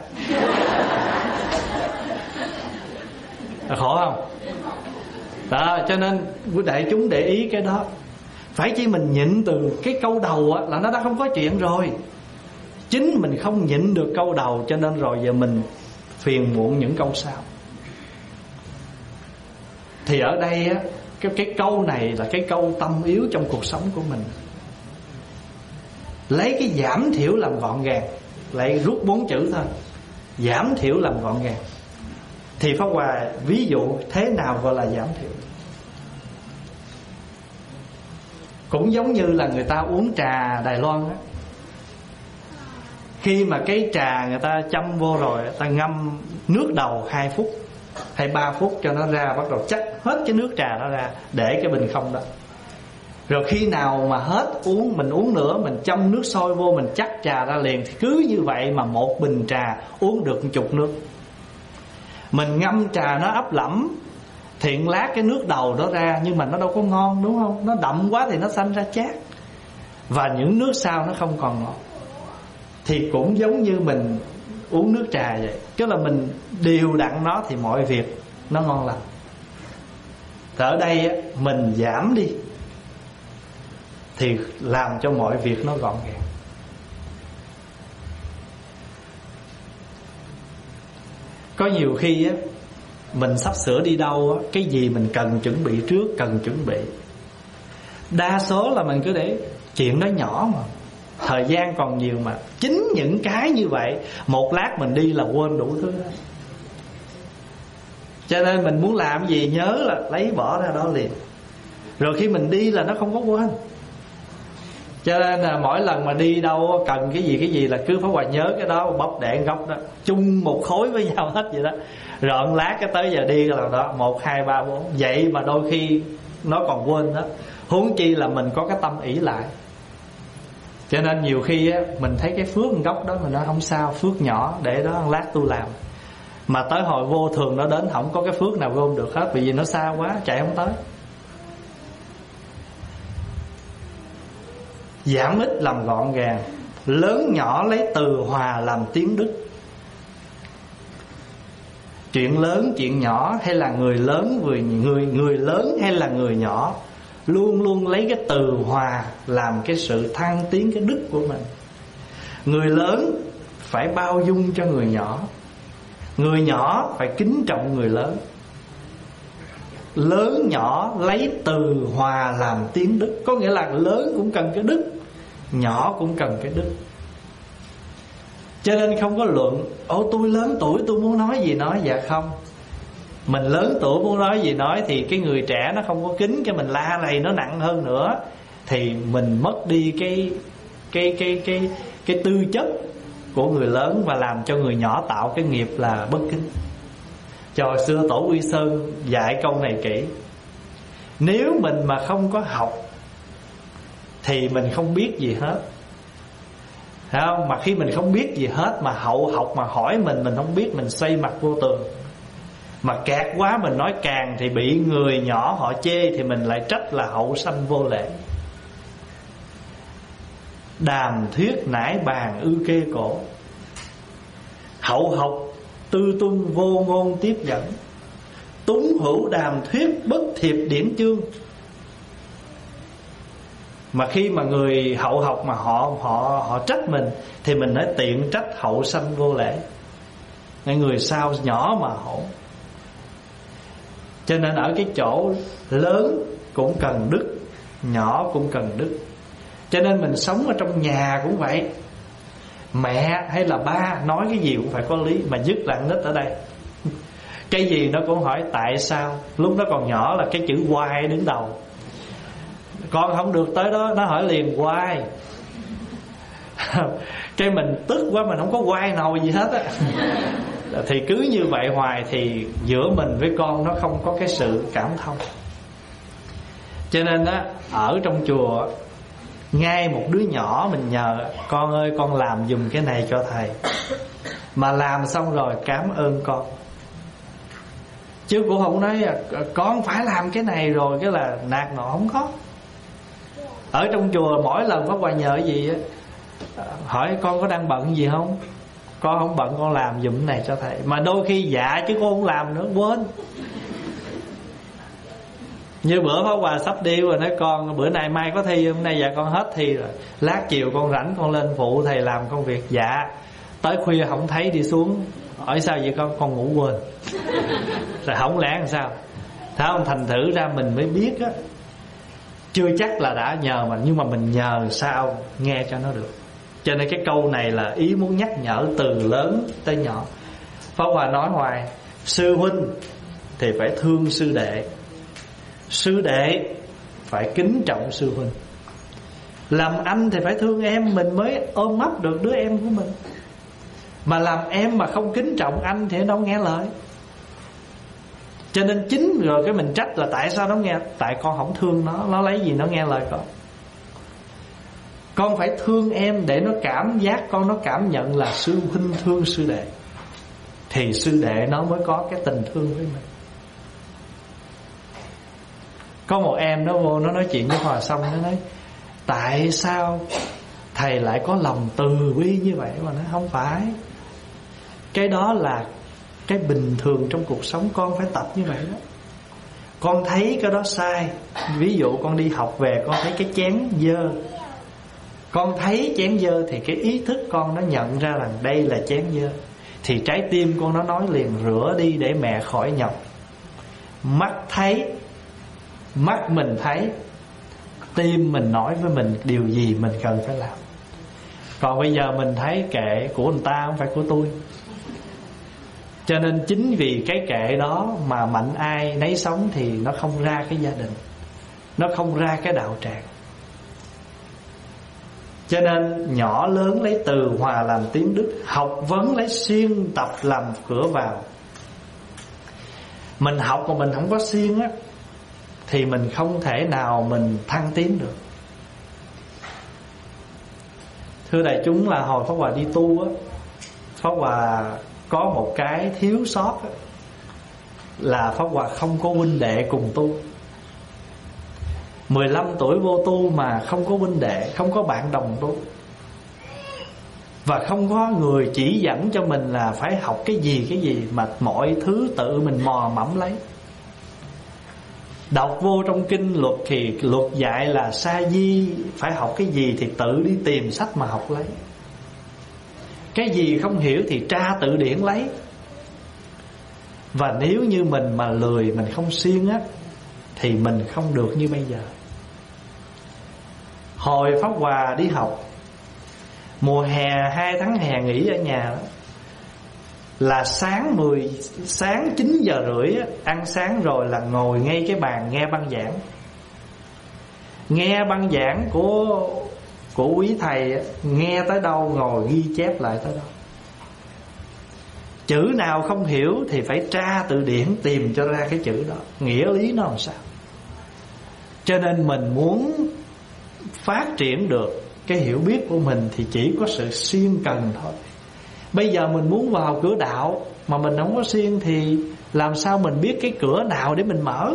Khổ không? Đó, cho nên đại chúng để ý cái đó. Phải chỉ mình nhịn từ cái câu đầu á, là nó đã không có chuyện rồi. Chính mình không nhịn được câu đầu, cho nên rồi giờ mình phiền muộn những câu sau. Thì ở đây á, cái câu này là cái câu tâm yếu trong cuộc sống của mình. Lấy cái giảm thiểu làm gọn gàng, lại rút 4 chữ thôi, giảm thiểu làm gọn gàng. Thì Pháp Hòa ví dụ thế nào gọi là giảm thiểu. Cũng giống như là người ta uống trà Đài Loan á. Khi mà cái trà người ta châm vô rồi, ta ngâm nước đầu 2 phút hay 3 phút cho nó ra, bắt đầu chắc hết cái nước trà đó ra, để cái bình không đó. Rồi khi nào mà hết uống, mình uống nữa, mình châm nước sôi vô, mình chắc trà ra liền. Thì cứ như vậy mà một bình trà uống được 10 nước. Mình ngâm trà nó ấp lẫm thì lát cái nước đầu đó ra, nhưng mà nó đâu có ngon, đúng không? Nó đậm quá thì nó sanh ra chát, và những nước sau nó không còn ngọt. Thì cũng giống như mình uống nước trà vậy, tức là mình điều đặn nó thì mọi việc nó ngon lành. Ở đây mình giảm đi thì làm cho mọi việc nó gọn gàng. Có nhiều khi á, mình sắp sửa đi đâu á, cái gì mình cần chuẩn bị trước, cần chuẩn bị. Đa số là mình cứ để chuyện đó nhỏ mà, thời gian còn nhiều mà. Chính những cái như vậy, một lát mình đi là quên đủ thứ đó. Cho nên mình muốn làm gì nhớ là lấy bỏ ra đó liền. Rồi khi mình đi là nó không có quên. Cho nên là mỗi lần mà đi đâu cần cái gì là cứ phải nhớ cái đó, bóc để góc đó, chung một khối với nhau hết vậy đó. Rồi lát cái tới giờ đi là đó 1, 2, 3, 4. Vậy mà đôi khi nó còn quên đó. Huống chi là mình có cái tâm ỷ lại. Cho nên nhiều khi á, mình thấy cái phước góc đó mình nói không sao, phước nhỏ để đó lát tôi làm. Mà tới hồi vô thường nó đến, không có cái phước nào gom được hết, bởi vì nó xa quá, chạy không tới. Giảm ít làm gọn gàng, lớn nhỏ lấy từ hòa làm tiếng đức. Chuyện lớn chuyện nhỏ hay là người lớn, người lớn hay là người nhỏ, luôn luôn lấy cái từ hòa làm cái sự thăng tiến cái đức của mình. Người lớn phải bao dung cho người nhỏ, người nhỏ phải kính trọng người lớn. Lớn nhỏ lấy từ hòa làm tiếng đức, có nghĩa là lớn cũng cần cái đức, nhỏ cũng cần cái đức. Cho nên không có luận tôi lớn tuổi tôi muốn nói gì nói. Dạ không. Mình lớn tuổi muốn nói gì nói thì cái người trẻ nó không có kính, cái mình la này nó nặng hơn nữa, thì mình mất đi cái tư chất của người lớn, và làm cho người nhỏ tạo cái nghiệp là bất kính. Hồi xưa Tổ Quy Sơn dạy câu này kỹ: nếu mình mà không có học thì mình không biết gì hết, thấy không? Mà khi mình không biết gì hết mà hậu học mà hỏi mình không biết, mình xoay mặt vô tường. Mà kẹt quá mình nói càng thì bị người nhỏ họ chê, thì mình lại trách là hậu sanh vô lễ. Đàm thuyết nải bàn ư kê cổ, hậu học tư tung vô ngôn tiếp dẫn, túng hữu đàm thuyết bất thiệp điểm chương. Mà khi mà người hậu học mà họ trách mình, thì mình nói tiện trách hậu sanh vô lễ. Người sau nhỏ mà hổ. Cho nên ở cái chỗ lớn cũng cần đức, nhỏ cũng cần đức. Cho nên mình sống ở trong nhà cũng vậy. Mẹ hay là ba nói cái gì cũng phải có lý. Mà nhất là nít ở đây, cái gì nó cũng hỏi tại sao. Lúc nó còn nhỏ là cái chữ why đứng đầu. Con không được tới đó, nó hỏi liền why. Cái mình tức quá, mình không có why nồi gì hết á. Thì cứ như vậy hoài thì giữa mình với con nó không có cái sự cảm thông. Cho nên á, ở trong chùa ngay một đứa nhỏ mình nhờ: con ơi con làm giùm cái này cho thầy. Mà làm xong rồi cảm ơn con, chứ cũng không nói con phải làm cái này rồi cái là nạt nọ, không có. Ở trong chùa mỗi lần Pháp Hòa nhờ gì á, hỏi con có đang bận gì không? Con không bận, con làm giùm này cho thầy. Mà đôi khi dạ chứ con không làm nữa, quên. Như bữa Pháp Hòa sắp đi rồi, nói con bữa nay mai có thi, hôm nay dạ con hết thi rồi, lát chiều con rảnh con lên phụ thầy làm công việc. Dạ. Tới khuya không thấy đi xuống, hỏi sao vậy con ngủ quên. Rồi không lẽ làm sao? Thấy không? Thành thử ra mình mới biết á, chưa chắc là đã nhờ mà, nhưng mà mình nhờ sao nghe cho nó được. Cho nên cái câu này là ý muốn nhắc nhở từ lớn tới nhỏ. Pháp Hòa nói hoài: sư huynh thì phải thương sư đệ, sư đệ phải kính trọng sư huynh. Làm anh thì phải thương em, mình mới ôm ấp được đứa em của mình. Mà làm em mà không kính trọng anh thì nó đâu nghe lời. Cho nên chính rồi cái mình trách là tại sao nó nghe. Tại con không thương nó lấy gì nó nghe lời con. Con phải thương em để nó cảm giác, con nó cảm nhận là sư huynh thương sư đệ, thì sư đệ nó mới có cái tình thương với mình. Có một em nó vô nó nói chuyện với Hòa xong, nó nói: tại sao thầy lại có lòng từ bi như vậy? Mà nó không phải. Cái đó là cái bình thường trong cuộc sống, con phải tập như vậy đó. Con thấy cái đó sai, ví dụ con đi học về con thấy cái chén dơ, con thấy chén dơ thì cái ý thức con nó nhận ra rằng đây là chén dơ, thì trái tim con nó nói liền: rửa đi để mẹ khỏi nhọc. Mắt thấy, mắt mình thấy, tim mình nói với mình điều gì mình cần phải làm. Còn bây giờ mình thấy kệ của người ta, không phải của tôi. Cho nên chính vì cái kệ đó mà mạnh ai nấy sống, thì nó không ra cái gia đình, nó không ra cái đạo tràng. Cho nên nhỏ lớn lấy từ hòa làm tiếng đức, học vấn lấy siêng tập làm cửa vào. Mình học mà mình không có siêng á, thì mình không thể nào mình thăng tiến được. Thưa đại chúng, là hồi Pháp Hòa đi tu á, Pháp Hòa có một cái thiếu sót á, là Pháp Hòa không có huynh đệ cùng tu. 15 tuổi vô tu mà không có huynh đệ, không có bạn đồng tu, và không có người chỉ dẫn cho mình là phải học cái gì, mà mọi thứ tự mình mò mẫm lấy. Đọc vô trong kinh luật thì luật dạy là sa di phải học cái gì thì tự đi tìm sách mà học lấy. Cái gì không hiểu thì tra tự điển lấy. Và nếu như mình mà lười, mình không siêng á, thì mình không được như bây giờ. Hồi Pháp Hòa đi học, Mùa hè 2 tháng hè nghỉ ở nhà đó, là sáng 9 giờ rưỡi ăn sáng rồi là ngồi ngay cái bàn nghe băng giảng. Nghe băng giảng của quý thầy, nghe tới đâu ngồi ghi chép lại tới đâu. Chữ nào không hiểu thì phải tra từ điển tìm cho ra cái chữ đó, nghĩa lý nó làm sao. Cho nên mình muốn phát triển được cái hiểu biết của mình thì chỉ có sự siêng cần thôi. Bây giờ mình muốn vào cửa đạo mà mình không có siêng thì làm sao mình biết cái cửa nào để mình mở.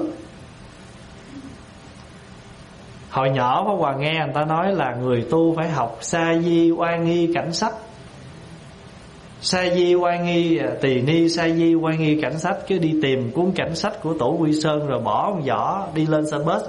Hồi nhỏ Pháp Hòa nghe người ta nói là người tu phải học sa di oai nghi cảnh sách. Sa di oai nghi, tỳ ni sa di oai nghi cảnh sách. Cứ đi tìm cuốn cảnh sách của Tổ Quy Sơn rồi bỏ một giỏ đi lên xe bus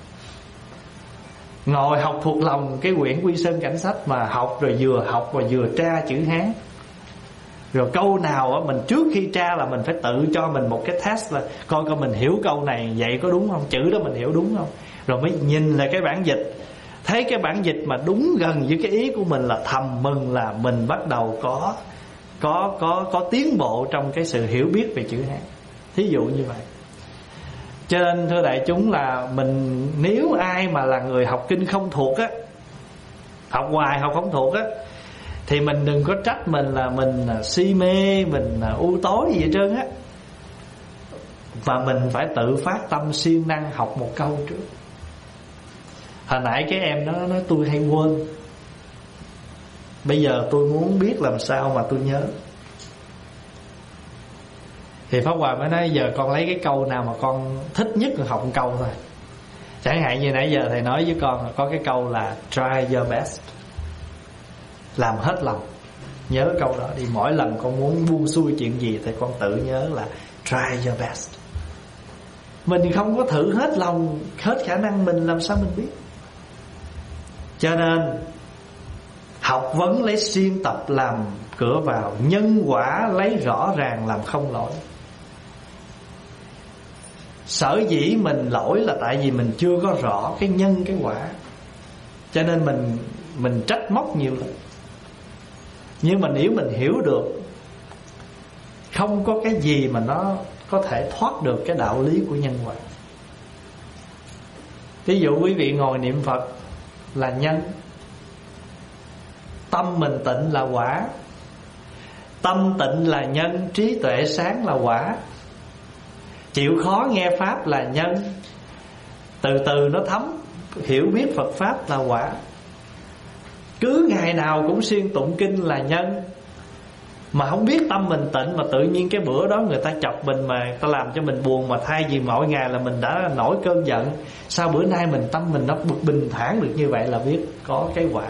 ngồi học thuộc lòng cái quyển Quy Sơn cảnh sách. Mà học rồi vừa tra chữ Hán. Rồi câu nào mình trước khi tra là mình phải tự cho mình một cái test là coi mình hiểu câu này vậy có đúng không, chữ đó mình hiểu đúng không. Rồi mới nhìn lại cái bản dịch, thấy cái bản dịch mà đúng gần với cái ý của mình là thầm mừng là mình bắt đầu có tiến bộ trong cái sự hiểu biết về chữ Hán. Thí dụ như vậy. Cho nên thưa đại chúng là mình, nếu ai mà là người học kinh không thuộc á, học hoài học không thuộc á, thì mình đừng có trách mình là mình si mê, mình u tối gì hết trơn á. Và mình phải tự phát tâm siêng năng học một câu trước. Hồi nãy cái em đó nói tôi hay quên, bây giờ tôi muốn biết làm sao mà tôi nhớ. Thì Pháp Hòa mới nói giờ con lấy cái câu nào mà con thích nhất rồi học một câu thôi. Chẳng hạn như nãy giờ thầy nói với con có cái câu là try your best, làm hết lòng. Nhớ câu đó đi, mỗi lần con muốn buông xuôi chuyện gì thì con tự nhớ là try your best. Mình không có thử hết lòng, hết khả năng mình làm sao mình biết. Cho nên học vấn lấy siêng tập làm cửa vào, nhân quả lấy rõ ràng làm không lỗi. Sở dĩ mình lỗi là tại vì mình chưa có rõ cái nhân cái quả, cho nên mình trách móc nhiều lắm. Nhưng mà nếu mình hiểu được, không có cái gì mà nó có thể thoát được cái đạo lý của nhân quả. Ví dụ quý vị ngồi niệm Phật là nhân, tâm mình tịnh là quả. Tâm tịnh là nhân, trí tuệ sáng là quả. Chịu khó nghe Pháp là nhân, từ từ nó thấm, hiểu biết Phật Pháp là quả. Cứ ngày nào cũng xuyên tụng kinh là nhân. Mà không biết tâm mình tịnh, mà tự nhiên cái bữa đó người ta chọc mình, mà người ta làm cho mình buồn, mà thay vì mỗi ngày là mình đã nổi cơn giận, sao bữa nay tâm mình nó bình thản được như vậy là biết có cái quả.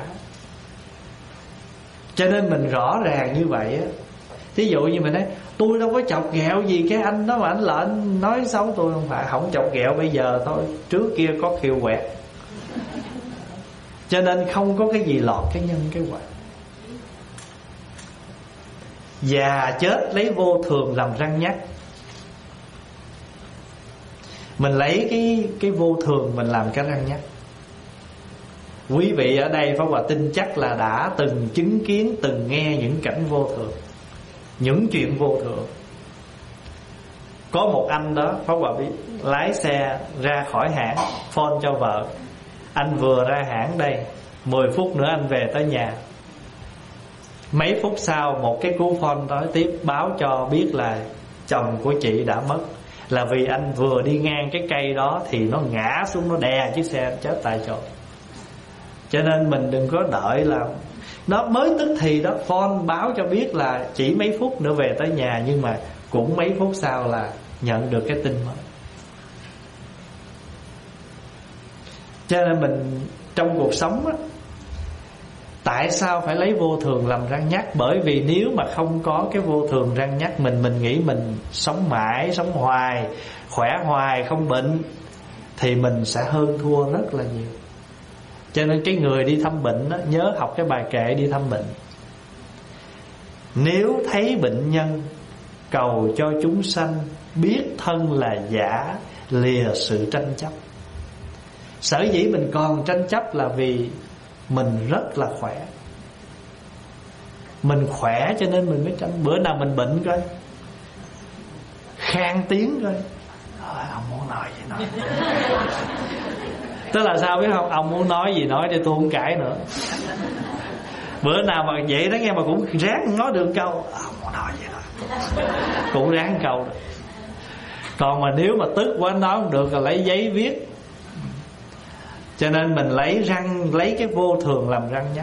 Cho nên mình rõ ràng như vậy á. Thí dụ như mình nói tôi đâu có chọc ghẹo gì cái anh đó mà anh lệnh nói xấu tôi. Không phải, không chọc ghẹo bây giờ thôi, trước kia có khiêu quẹt. Cho nên không có cái gì lọt cái nhân cái quả. Già chết lấy vô thường làm răng nhắc. Mình lấy cái vô thường mình làm cái răng nhắc. Quý vị ở đây Pháp Hòa tin chắc là đã từng chứng kiến, từng nghe những cảnh vô thường, những chuyện vô thường. Có một anh đó Pháp Hòa biết, lái xe ra khỏi hãng, phone cho vợ: anh vừa ra hãng đây, 10 phút nữa anh về tới nhà. Mấy phút sau một cái cú phone tới tiếp báo cho biết là chồng của chị đã mất. Là vì anh vừa đi ngang cái cây đó thì nó ngã xuống, nó đè chiếc xe, chết tại chỗ. Cho nên mình đừng có đợi là nó mới tức thì đó, phone báo cho biết là chỉ mấy phút nữa về tới nhà, nhưng mà cũng mấy phút sau là nhận được cái tin mới. Cho nên mình trong cuộc sống á, tại sao phải lấy vô thường làm răng nhắc? Bởi vì nếu mà không có cái vô thường răng nhắc, mình nghĩ mình sống mãi, sống hoài, khỏe hoài, không bệnh, thì mình sẽ hơn thua rất là nhiều. Cho nên cái người đi thăm bệnh đó, nhớ học cái bài kệ đi thăm bệnh: nếu thấy bệnh nhân, cầu cho chúng sanh biết thân là giả, lìa sự tranh chấp. Sở dĩ mình còn tranh chấp là vì mình rất là khỏe. Mình khỏe cho nên mình mới tranh. Bữa nào mình bệnh coi, khan tiếng coi, thôi ông muốn nói gì nói. Tức là sao biết không? Ông muốn nói gì nói, để tôi không cãi nữa. Bữa nào mà vậy đó nghe, mà cũng ráng nói được câu, ông muốn nói gì nói, cũng ráng câu được. Còn mà nếu mà tức quá nói không được là lấy giấy viết. Cho nên mình lấy răng, lấy cái vô thường làm răng nhắc.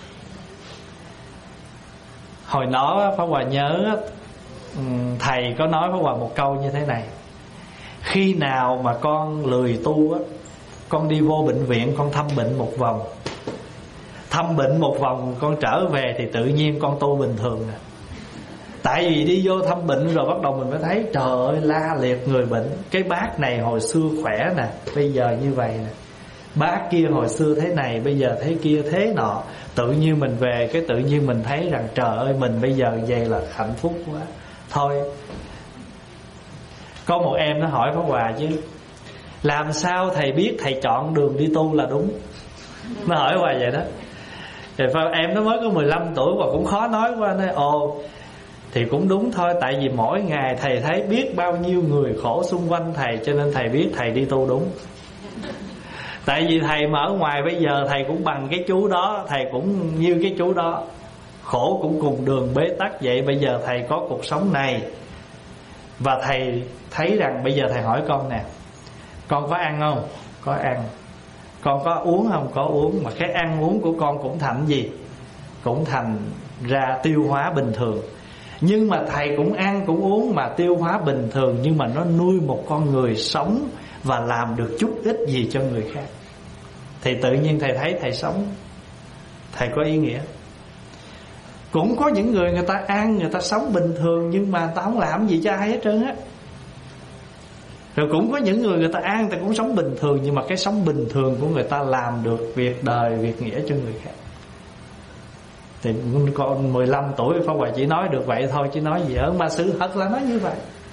Hồi đó Pháp Hòa nhớ thầy có nói Pháp Hòa một câu như thế này: khi nào mà con lười tu á, con đi vô bệnh viện, con thăm bệnh một vòng. Thăm bệnh một vòng con trở về thì tự nhiên con tu bình thường nè. Tại vì đi vô thăm bệnh rồi bắt đầu mình mới thấy trời ơi la liệt người bệnh. Cái bác này hồi xưa khỏe nè, bây giờ như vậy nè. Bác kia hồi xưa thế này, bây giờ thế kia thế nọ. Tự nhiên mình về cái tự nhiên mình thấy rằng trời ơi mình bây giờ vậy là hạnh phúc quá. Thôi, có một em nó hỏi Pháp Hòa chứ, làm sao thầy biết thầy chọn đường đi tu là đúng? Nó hỏi Hòa vậy đó. Thì em nó mới có 15 tuổi và cũng khó nói qua. Nói ồ thì cũng đúng thôi. Tại vì mỗi ngày thầy thấy biết bao nhiêu người khổ xung quanh thầy, cho nên thầy biết thầy đi tu đúng. Tại vì thầy mà ở ngoài bây giờ thầy cũng bằng cái chú đó, thầy cũng như cái chú đó, khổ cũng cùng đường bế tắc vậy. Bây giờ thầy có cuộc sống này, và thầy thấy rằng bây giờ thầy hỏi con nè, con có ăn không? Có ăn. Con có uống không? Có uống. Mà cái ăn uống của con cũng thành gì? Cũng thành ra tiêu hóa bình thường. Nhưng mà thầy cũng ăn cũng uống mà tiêu hóa bình thường, nhưng mà nó nuôi một con người sống và làm được chút ít gì cho người khác. Thì tự nhiên thầy thấy thầy sống, thầy có ý nghĩa. Cũng có những người người ta ăn, người ta sống bình thường, nhưng mà người ta không làm gì cho ai hết trơn á. Rồi cũng có những người người ta ăn, người ta cũng sống bình thường, nhưng mà cái sống bình thường của người ta làm được việc đời, việc nghĩa cho người khác. Thì con 15 tuổi Pháp Hòa chỉ nói được vậy thôi, chứ nói gì ở mà sự thật là nói như vậy.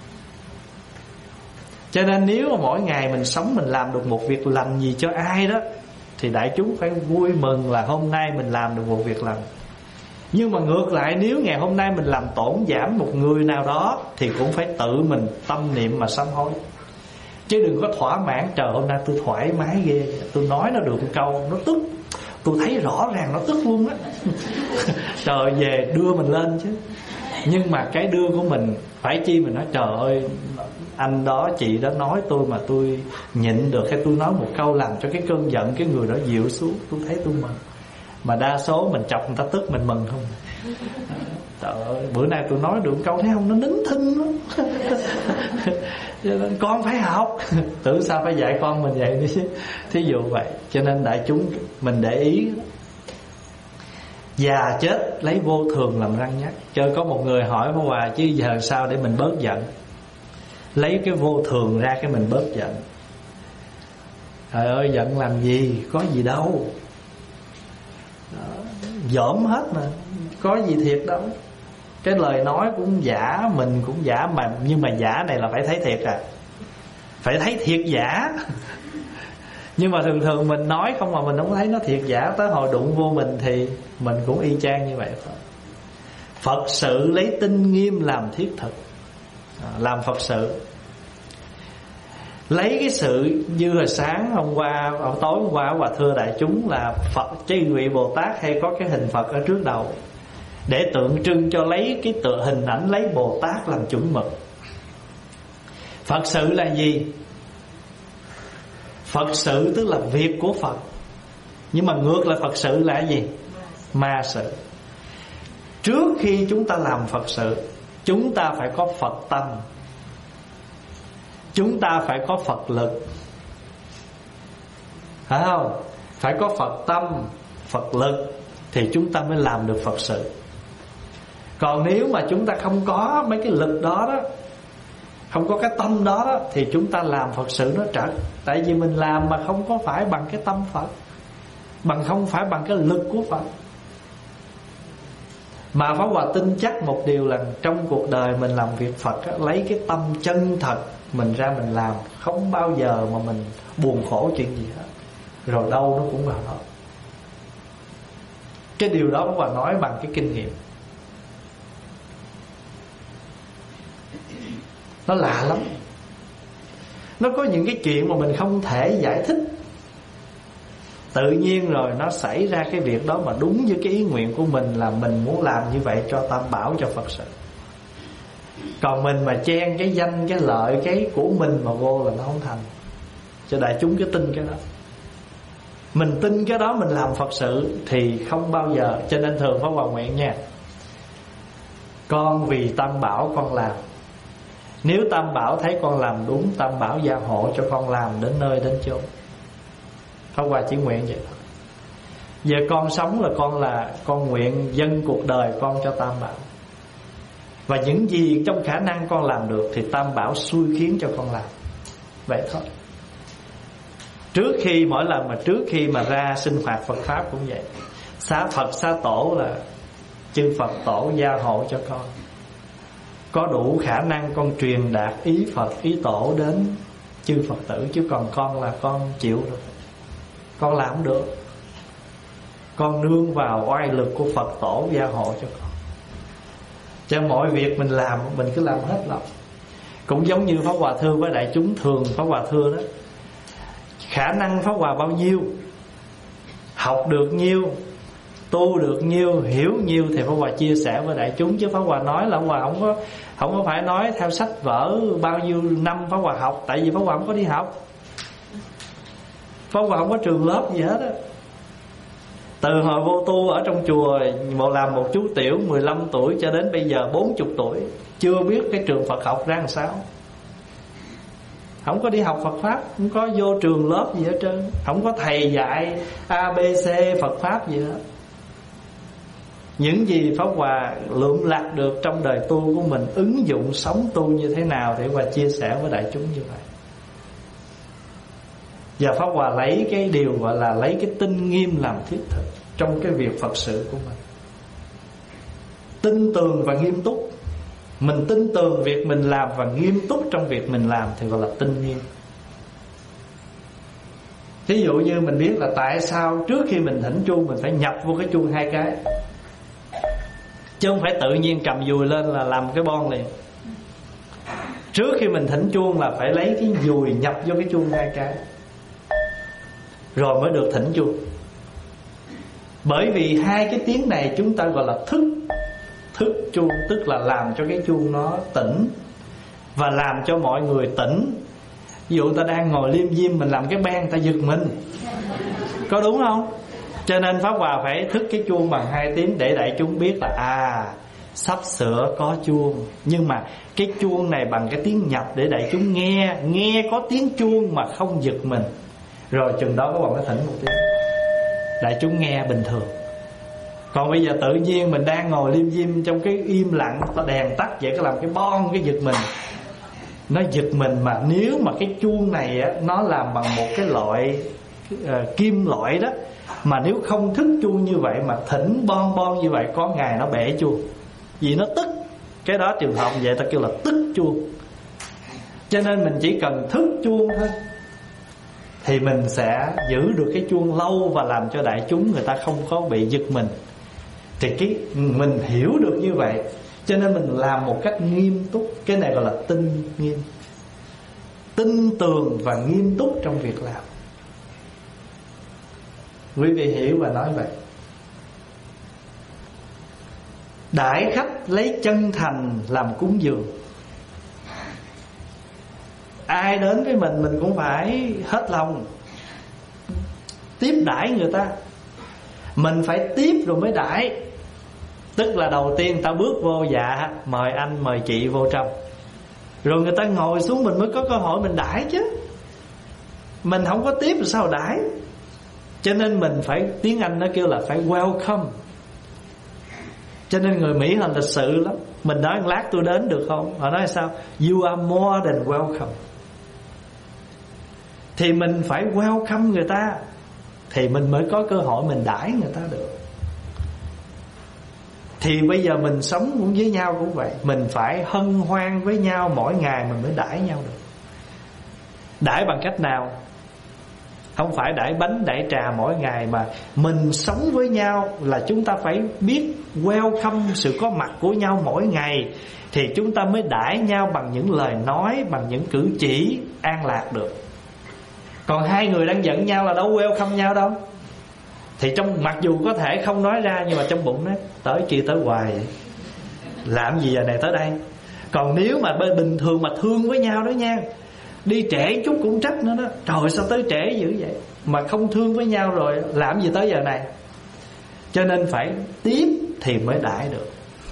Cho nên nếu mà mỗi ngày mình sống, mình làm được một việc lành gì cho ai đó, thì đại chúng phải vui mừng là hôm nay mình làm được một việc lành. Nhưng mà ngược lại, nếu ngày hôm nay mình làm tổn giảm một người nào đó, thì cũng phải tự mình tâm niệm mà sám hối. Chứ đừng có thỏa mãn, trời hôm nay tôi thoải mái ghê, tôi nói nó được một câu nó tức, tôi thấy rõ ràng nó tức luôn á. Trời về đưa mình lên chứ. Nhưng mà cái đưa của mình phải chi mình nói trời ơi anh đó chị đó nói tôi mà tôi nhịn được, hay tôi nói một câu làm cho cái cơn giận cái người đó dịu xuống, tôi thấy tôi mừng. Mà đa số mình chọc người ta tức mình mừng không. Trời ơi bữa nay tôi nói được câu thấy không, nó nín thinh lắm. Con phải học. Tưởng sao phải dạy con mình vậy đi chứ. Thí dụ vậy. Cho nên đại chúng mình để ý, già chết lấy vô thường làm răng nhắc. Cho có một người hỏi Pháp Hòa chứ giờ sao để mình bớt giận? Lấy cái vô thường ra cái mình bớt giận. Trời ơi giận làm gì, có gì đâu. Dởm hết mà, có gì thiệt đâu. Cái lời nói cũng giả, mình cũng giả mà. Nhưng mà giả này là phải thấy thiệt à, phải thấy thiệt giả. Nhưng mà thường thường mình nói không mà mình không thấy nó thiệt giả. Tới hồi đụng vô mình thì mình cũng y chang như vậy thôi. Phật sự lấy tinh nghiêm làm thiết thực. Làm Phật sự, lấy cái sự như hồi sáng hôm qua, tối hôm qua Hòa thưa đại chúng là Phật chư vị Bồ Tát hay có cái hình Phật ở trước đầu, để tượng trưng cho lấy cái hình ảnh lấy Bồ Tát làm chuẩn mực. Phật sự là gì? Phật sự tức là việc của Phật. Nhưng mà ngược lại Phật sự là gì? Ma sự. Trước khi chúng ta làm Phật sự, chúng ta phải có Phật tâm, chúng ta phải có Phật lực, phải không? Phải có Phật tâm, Phật lực thì chúng ta mới làm được Phật sự. Còn nếu mà chúng ta không có mấy cái lực đó đó, không có cái tâm đó đó, thì chúng ta làm Phật sự nó trật. Tại vì mình làm mà không có phải bằng cái tâm Phật, không phải bằng cái lực của Phật. Mà Pháp Hòa tin chắc một điều là trong cuộc đời mình làm việc Phật á, lấy cái tâm chân thật mình ra mình làm, không bao giờ mà mình buồn khổ chuyện gì hết. Rồi đâu nó cũng vào đó. Cái điều đó Pháp Hòa nói bằng cái kinh nghiệm. Nó lạ lắm. Nó có những cái chuyện mà mình không thể giải thích, tự nhiên rồi nó xảy ra cái việc đó mà đúng với cái ý nguyện của mình, là mình muốn làm như vậy cho Tam Bảo, cho Phật sự. Còn mình mà chen cái danh, cái lợi, cái của mình mà vô là nó không thành. Cho đại chúng cứ tin cái đó. Mình tin cái đó mình làm Phật sự thì không bao giờ. Cho nên thường Pháp Hòa nguyện nha, con vì Tam Bảo con làm. Nếu Tam Bảo thấy con làm đúng, Tam Bảo gia hộ cho con làm đến nơi đến chốn. Pháp Hòa chỉ nguyện vậy thôi. Giờ con sống là con nguyện dâng cuộc đời con cho Tam Bảo. Và những gì trong khả năng con làm được thì Tam Bảo xui khiến cho con làm. Vậy thôi. Trước khi mỗi lần mà trước khi mà ra sinh hoạt Phật Pháp cũng vậy. Xá Phật xá Tổ là chư Phật Tổ gia hộ cho con. Có đủ khả năng con truyền đạt ý Phật, ý Tổ đến chư Phật tử. Chứ còn con là con chịu được, con làm được. Con nương vào oai lực của Phật Tổ gia hộ cho con. Cho mọi việc mình làm, mình cứ làm hết lòng. Cũng giống như Pháp Hòa thưa với đại chúng, thường Pháp Hòa thưa đó, khả năng Pháp Hòa bao nhiêu, học được nhiêu, tu được nhiêu, hiểu nhiêu thì Pháp Hòa chia sẻ với đại chúng. Chứ Pháp Hòa nói là Pháp Hòa không có phải nói theo sách vở bao nhiêu năm Pháp Hòa học. Tại vì Pháp Hòa không có đi học, Pháp Hòa không có trường lớp gì hết á. Từ hồi vô tu ở trong chùa làm một chú tiểu 15 tuổi cho đến bây giờ 40 tuổi, chưa biết cái trường Phật học ra làm sao. Không có đi học Phật Pháp, không có vô trường lớp gì hết trơn, không có thầy dạy ABC Phật Pháp gì hết. Những gì Pháp Hòa lượm lặt được trong đời tu của mình, ứng dụng sống tu như thế nào thì Pháp Hòa chia sẻ với đại chúng như vậy. Và Pháp Hòa lấy cái điều gọi là lấy cái tinh nghiêm làm thiết thực trong cái việc Phật sự của mình. Tin tưởng và nghiêm túc. Mình tin tưởng việc mình làm và nghiêm túc trong việc mình làm thì gọi là tinh nghiêm. Ví dụ như mình biết là tại sao trước khi mình thỉnh chuông mình phải nhập vô cái chuông 2 cái, chứ không phải tự nhiên cầm dùi lên là làm cái bon liền. Trước khi mình thỉnh chuông là phải lấy cái dùi nhập vô cái chuông 2 cái, rồi mới được thỉnh chuông. Bởi vì 2 cái tiếng này chúng ta gọi là thức chuông, tức là làm cho cái chuông nó tỉnh và làm cho mọi người tỉnh. Ví dụ ta đang ngồi liêm diêm, mình làm cái beng ta giật mình, có đúng không? Cho nên Pháp Hòa phải thức cái chuông bằng 2 tiếng để đại chúng biết là sắp sửa có chuông. Nhưng mà cái chuông này bằng cái tiếng nhập để đại chúng nghe có tiếng chuông mà không giật mình. Rồi chừng đó các bạn mới thỉnh một tiếng, đại chúng nghe bình thường. Còn bây giờ tự nhiên mình đang ngồi liêm diêm trong cái im lặng, đèn tắt vậy, có làm cái bon cái giật mình, nó giật mình. Mà nếu mà cái chuông này á, nó làm bằng một cái loại kim loại đó, mà nếu không thức chuông như vậy mà thỉnh bon như vậy, có ngày nó bể chuông, vì nó tức. Cái đó trường hợp vậy ta kêu là tức chuông. Cho nên mình chỉ cần thức chuông thôi thì mình sẽ giữ được cái chuông lâu và làm cho đại chúng người ta không có bị giật mình. Thì mình hiểu được như vậy, cho nên mình làm một cách nghiêm túc. Cái này gọi là tinh nghiêm, tin tưởng và nghiêm túc trong việc làm. Quý vị hiểu và nói vậy. Đãi khách lấy chân thành làm cúng dường. Ai đến với mình cũng phải hết lòng tiếp đãi người ta. Mình phải tiếp rồi mới đãi. Tức là đầu tiên ta bước vô, dạ mời anh mời chị vô trong, rồi người ta ngồi xuống mình mới có cơ hội mình đãi chứ. Mình không có tiếp rồi sao đãi. Cho nên mình phải, tiếng Anh nó kêu là phải welcome. Cho nên người Mỹ họ lịch sự lắm. Mình nói lát tôi đến được không, họ nói sao? You are more than welcome. Thì mình phải welcome người ta thì mình mới có cơ hội mình đãi người ta được. Thì bây giờ mình sống cũng với nhau cũng vậy, mình phải hân hoan với nhau mỗi ngày mình mới đãi nhau được. Đãi bằng cách nào? Không phải đãi bánh đãi trà mỗi ngày, mà mình sống với nhau là chúng ta phải biết welcome sự có mặt của nhau mỗi ngày, thì chúng ta mới đãi nhau bằng những lời nói, bằng những cử chỉ an lạc được. Còn hai người đang giận nhau là đâu welcome nhau đâu. Thì trong mặc dù có thể không nói ra, nhưng mà trong bụng nói tới chi tới hoài vậy, làm gì giờ này tới đây. Còn nếu mà bình thường mà thương với nhau đó nha, đi trễ chút cũng trách nữa đó, trời sao tới trễ dữ vậy. Mà không thương với nhau rồi làm gì tới giờ này. Cho nên phải tiếp thì mới đãi được.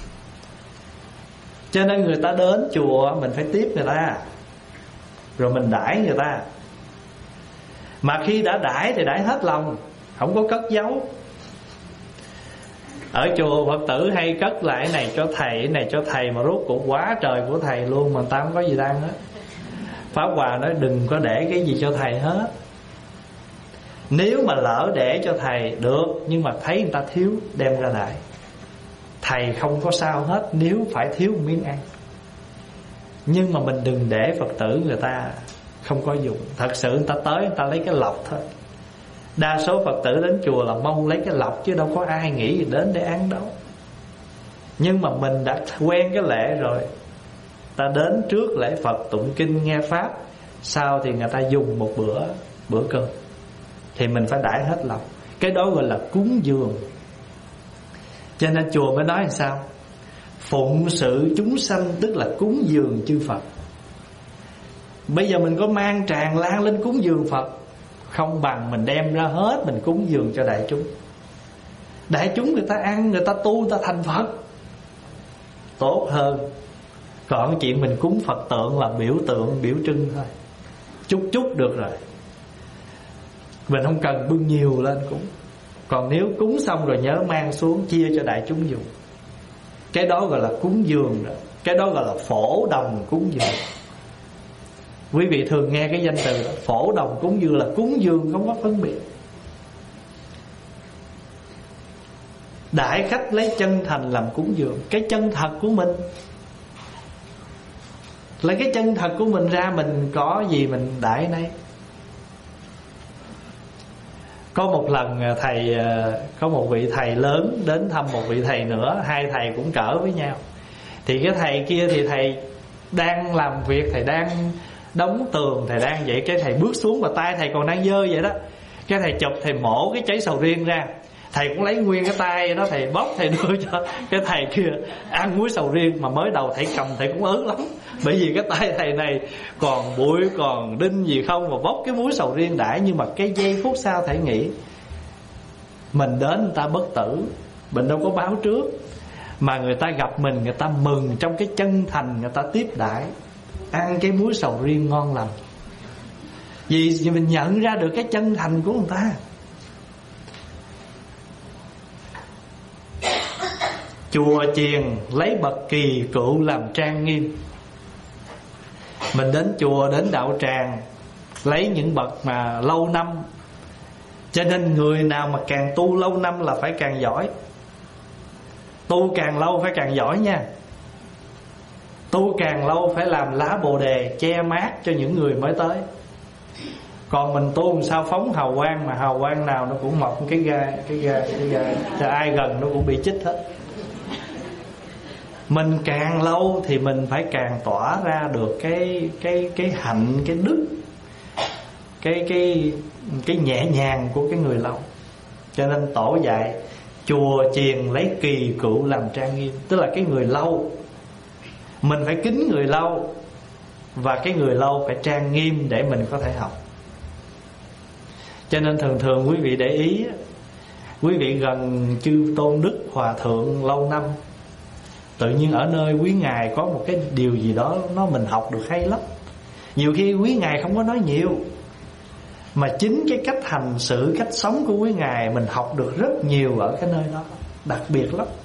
Cho nên người ta đến chùa mình phải tiếp người ta, rồi mình đãi người ta. Mà khi đã đãi thì đãi hết lòng, không có cất giấu. Ở chùa Phật tử hay cất lại này cho thầy, cái này cho thầy, mà rốt cuộc quá trời của thầy luôn, mà người ta không có gì đăng hết. Pháp Hòa nói đừng có để cái gì cho thầy hết. Nếu mà lỡ để cho thầy được, nhưng mà thấy người ta thiếu đem ra đại. Thầy không có sao hết nếu phải thiếu miếng ăn. Nhưng mà mình đừng để Phật tử người ta không có dùng. Thật sự người ta tới người ta lấy cái lộc thôi. Đa số Phật tử đến chùa là mong lấy cái lộc, chứ đâu có ai nghĩ gì đến để ăn đâu. Nhưng mà mình đã quen cái lệ rồi, ta đến trước lễ Phật tụng kinh nghe Pháp, sau thì người ta dùng một bữa cơm, thì mình phải đãi hết lòng. Cái đó gọi là cúng dường. Cho nên chùa mới nói làm sao? Phụng sự chúng sanh, tức là cúng dường chư Phật. Bây giờ mình có mang tràn lan lên cúng dường Phật, không bằng mình đem ra hết mình cúng dường cho đại chúng. Đại chúng người ta ăn, người ta tu, người ta thành Phật tốt hơn. Còn chuyện mình cúng Phật tượng là biểu tượng, biểu trưng thôi, chút được rồi. Mình không cần bưng nhiều lên cúng. Còn nếu cúng xong rồi nhớ mang xuống chia cho đại chúng dùng. Cái đó gọi là cúng dường đó. Cái đó gọi là phổ đồng cúng dường. Quý vị thường nghe cái danh từ đó, phổ đồng cúng dường, là cúng dường không có phân biệt. Đãi khách lấy chân thành làm cúng dường. Cái chân thật của mình, lấy cái chân thật của mình ra, mình có gì mình đãi nấy. Có một lần thầy, có một vị thầy lớn đến thăm một vị thầy nữa, hai thầy cũng cỡ với nhau. Thì cái thầy kia thì thầy đang làm việc, thầy đang đóng tường, thầy đang vậy, cái thầy bước xuống mà tay thầy còn đang dơ vậy đó. Cái thầy chụp, thầy mổ cái trái sầu riêng ra, thầy cũng lấy nguyên cái tay đó, thầy bóc, thầy đưa cho cái thầy kia ăn muối sầu riêng. Mà mới đầu thầy cầm thầy cũng ớn lắm, bởi vì cái tay thầy này còn bụi, còn đinh gì không, mà bóc cái muối sầu riêng đãi. Nhưng mà cái giây phút sau thầy nghĩ, mình đến người ta bất tử, mình đâu có báo trước, mà người ta gặp mình, người ta mừng trong cái chân thành, người ta tiếp đãi, ăn cái muối sầu riêng ngon lành. Vì mình nhận ra được cái chân thành của người ta. Chùa chiền lấy bậc kỳ cựu làm trang nghiêm. Mình đến chùa, đến đạo tràng, lấy những bậc mà lâu năm. Cho nên người nào mà càng tu lâu năm là phải càng giỏi. Tu càng lâu phải càng giỏi nha. Tu càng lâu phải làm lá bồ đề che mát cho những người mới tới. Còn mình tu làm sao phóng hào quang, mà hào quang nào nó cũng mọc cái gai, cho ai gần nó cũng bị chích hết. Mình càng lâu thì mình phải càng tỏa ra được cái hạnh, cái đức, cái nhẹ nhàng của cái người lâu. Cho nên tổ dạy chùa chiền lấy kỳ cựu làm trang nghiêm, tức là cái người lâu mình phải kính người lâu, và cái người lâu phải trang nghiêm để mình có thể học. Cho nên thường quý vị để ý, quý vị gần chư tôn đức hòa thượng lâu năm, tự nhiên ở nơi quý ngài có một cái điều gì đó nó mình học được hay lắm. Nhiều khi quý ngài không có nói nhiều, mà chính cái cách hành xử, cách sống của quý ngài mình học được rất nhiều ở cái nơi đó, đặc biệt lắm.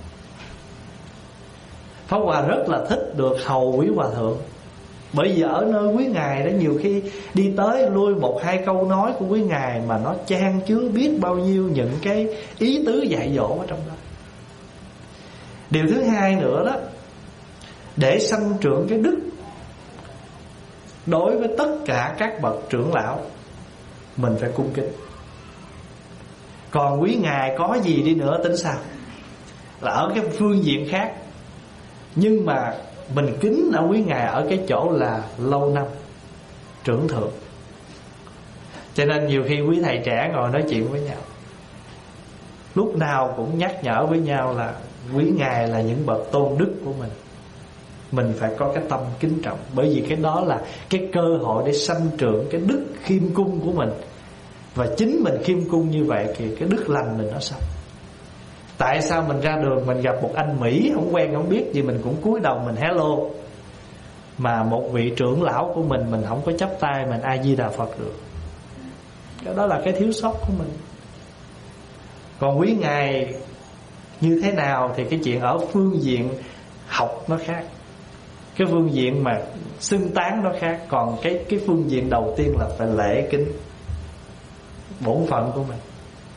Pháp Hòa rất là thích được hầu quý hòa thượng, bởi vì ở nơi quý ngài đó nhiều khi đi tới lui một hai câu nói của quý ngài mà nó chan chứa biết bao nhiêu những cái ý tứ dạy dỗ ở trong đó. Điều thứ hai nữa đó, để sanh trưởng cái đức đối với tất cả các bậc trưởng lão, mình phải cung kính. Còn quý ngài có gì đi nữa tính sao, là ở cái phương diện khác. Nhưng mà mình kính ở quý ngài ở cái chỗ là lâu năm, trưởng thượng. Cho nên nhiều khi quý thầy trẻ ngồi nói chuyện với nhau, lúc nào cũng nhắc nhở với nhau là quý ngài là những bậc tôn đức của mình phải có cái tâm kính trọng. Bởi vì cái đó là cái cơ hội để sanh trưởng cái đức khiêm cung của mình. Và chính mình khiêm cung như vậy thì cái đức lành mình nó sanh. Tại sao mình ra đường mình gặp một anh Mỹ không quen không biết gì, mình cũng cúi đầu mình hello, mà một vị trưởng lão của mình không có chắp tay mình A Di Đà Phật được? Cái đó là cái thiếu sót của mình. Còn quý ngài như thế nào thì cái chuyện ở phương diện học nó khác, cái phương diện mà xưng tán nó khác. Còn cái phương diện đầu tiên là phải lễ kính, bổn phận của mình.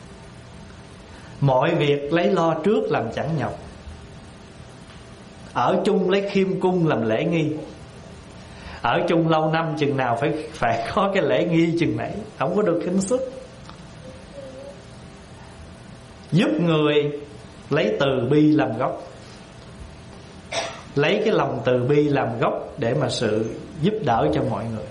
Mọi việc lấy lo trước làm chẳng nhọc. Ở chung lấy khiêm cung làm lễ nghi. Ở chung lâu năm chừng nào phải có cái lễ nghi chừng nãy, không có được khinh suất. Giúp người lấy từ bi làm gốc, lấy cái lòng từ bi làm gốc để mà sự giúp đỡ cho mọi người.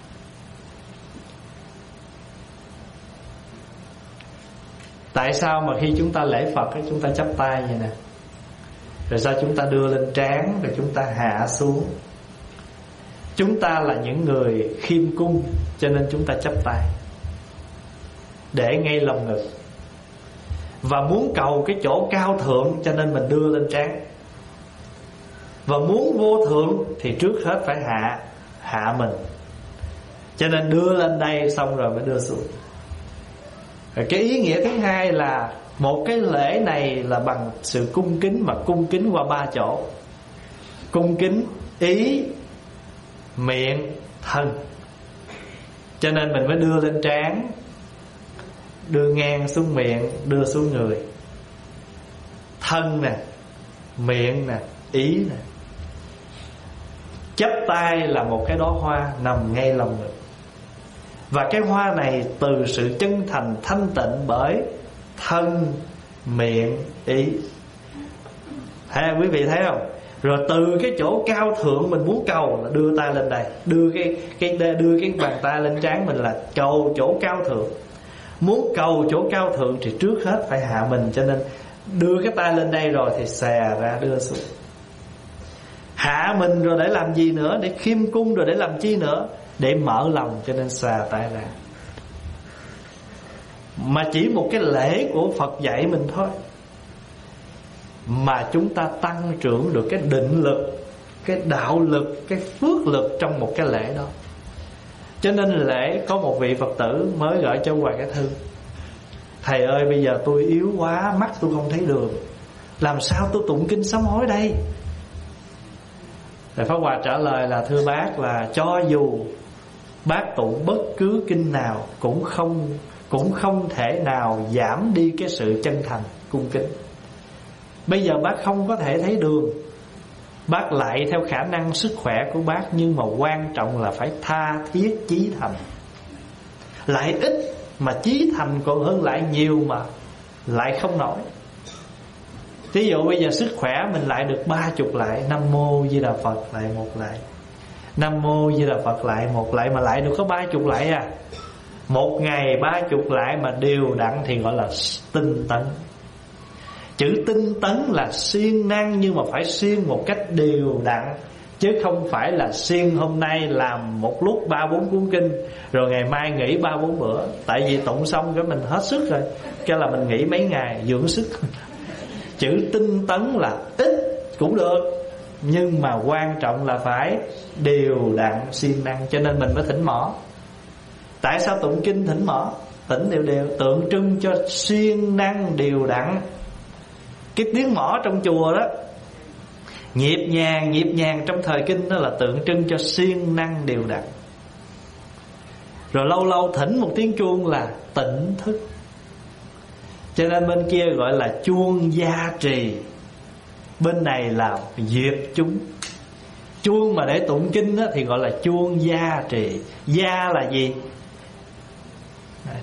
Tại sao mà khi chúng ta lễ Phật chúng ta chắp tay vậy nè, rồi sao chúng ta đưa lên trán, rồi chúng ta hạ xuống? Chúng ta là những người khiêm cung, cho nên chúng ta chắp tay để ngay lòng ngực. Và muốn cầu cái chỗ cao thượng cho nên mình đưa lên trán. Và muốn vô thượng thì trước hết phải hạ mình, cho nên đưa lên đây xong rồi mới đưa xuống. Rồi cái ý nghĩa thứ hai là một cái lễ này là bằng sự cung kính, mà cung kính qua 3 chỗ: cung kính ý, miệng, thân. Cho nên mình mới đưa lên trán, đưa ngang xuống miệng, đưa xuống người. Thân nè, miệng nè, ý nè. Chắp tay là một cái đóa hoa nằm ngay lòng ngực. Và cái hoa này từ sự chân thành thanh tịnh bởi thân, miệng, ý. Quý vị thấy không? Rồi từ cái chỗ cao thượng mình muốn cầu là đưa tay lên đây, đưa cái bàn tay lên trán mình là cầu chỗ cao thượng. Muốn cầu chỗ cao thượng thì trước hết phải hạ mình, cho nên đưa cái tay lên đây rồi thì xè ra đưa xuống. Hạ mình rồi để làm gì nữa? Để khiêm cung rồi để làm chi nữa? Để mở lòng, cho nên xà tay ra. Mà chỉ một cái lễ của Phật dạy mình thôi mà chúng ta tăng trưởng được cái định lực, cái đạo lực, cái phước lực trong một cái lễ đó. Cho nên lễ có một vị Phật tử mới gửi cho Hoài cái thư: thầy ơi, bây giờ tôi yếu quá, mắt tôi không thấy đường, làm sao tôi tụng kinh sám hối đây? Thầy Pháp Hòa trả lời là: thưa bác, là cho dù bác tụng bất cứ kinh nào cũng không thể nào giảm đi cái sự chân thành cung kính. Bây giờ bác không có thể thấy đường, bác lại theo khả năng sức khỏe của bác, nhưng mà quan trọng là phải tha thiết chí thành. Lại ít mà chí thành còn hơn lại nhiều mà lại không nổi. Ví dụ bây giờ sức khỏe mình lại được 30 lại, Nam Mô Di Đà Phật lại 1 lại, Nam Mô Di Đà Phật lại 1 lại, mà lại được có 30 lại à. Một ngày 30 lại mà đều đặn thì gọi là tinh tấn. Chữ tinh tấn là siêng năng, nhưng mà phải siêng một cách đều đặn, chứ không phải là siêng hôm nay làm một lúc 3-4 cuốn kinh, rồi ngày mai nghỉ 3-4 bữa. Tại vì tụng xong cái mình hết sức rồi, cái là mình nghỉ mấy ngày dưỡng sức. Chữ tinh tấn là ít cũng được, nhưng mà quan trọng là phải đều đặn siêng năng. Cho nên mình mới thỉnh mõ. Tại sao tụng kinh thỉnh mõ? Thỉnh đều tượng trưng cho siêng năng đều đặn. Cái tiếng mõ trong chùa đó nhịp nhàng trong thời kinh, đó là tượng trưng cho siêng năng đều đặn. Rồi lâu lâu thỉnh một tiếng chuông là tỉnh thức. Cho nên bên kia gọi là chuông gia trì, bên này là diệt chúng. Chuông mà để tụng kinh đó thì gọi là chuông gia trì. Gia là gì?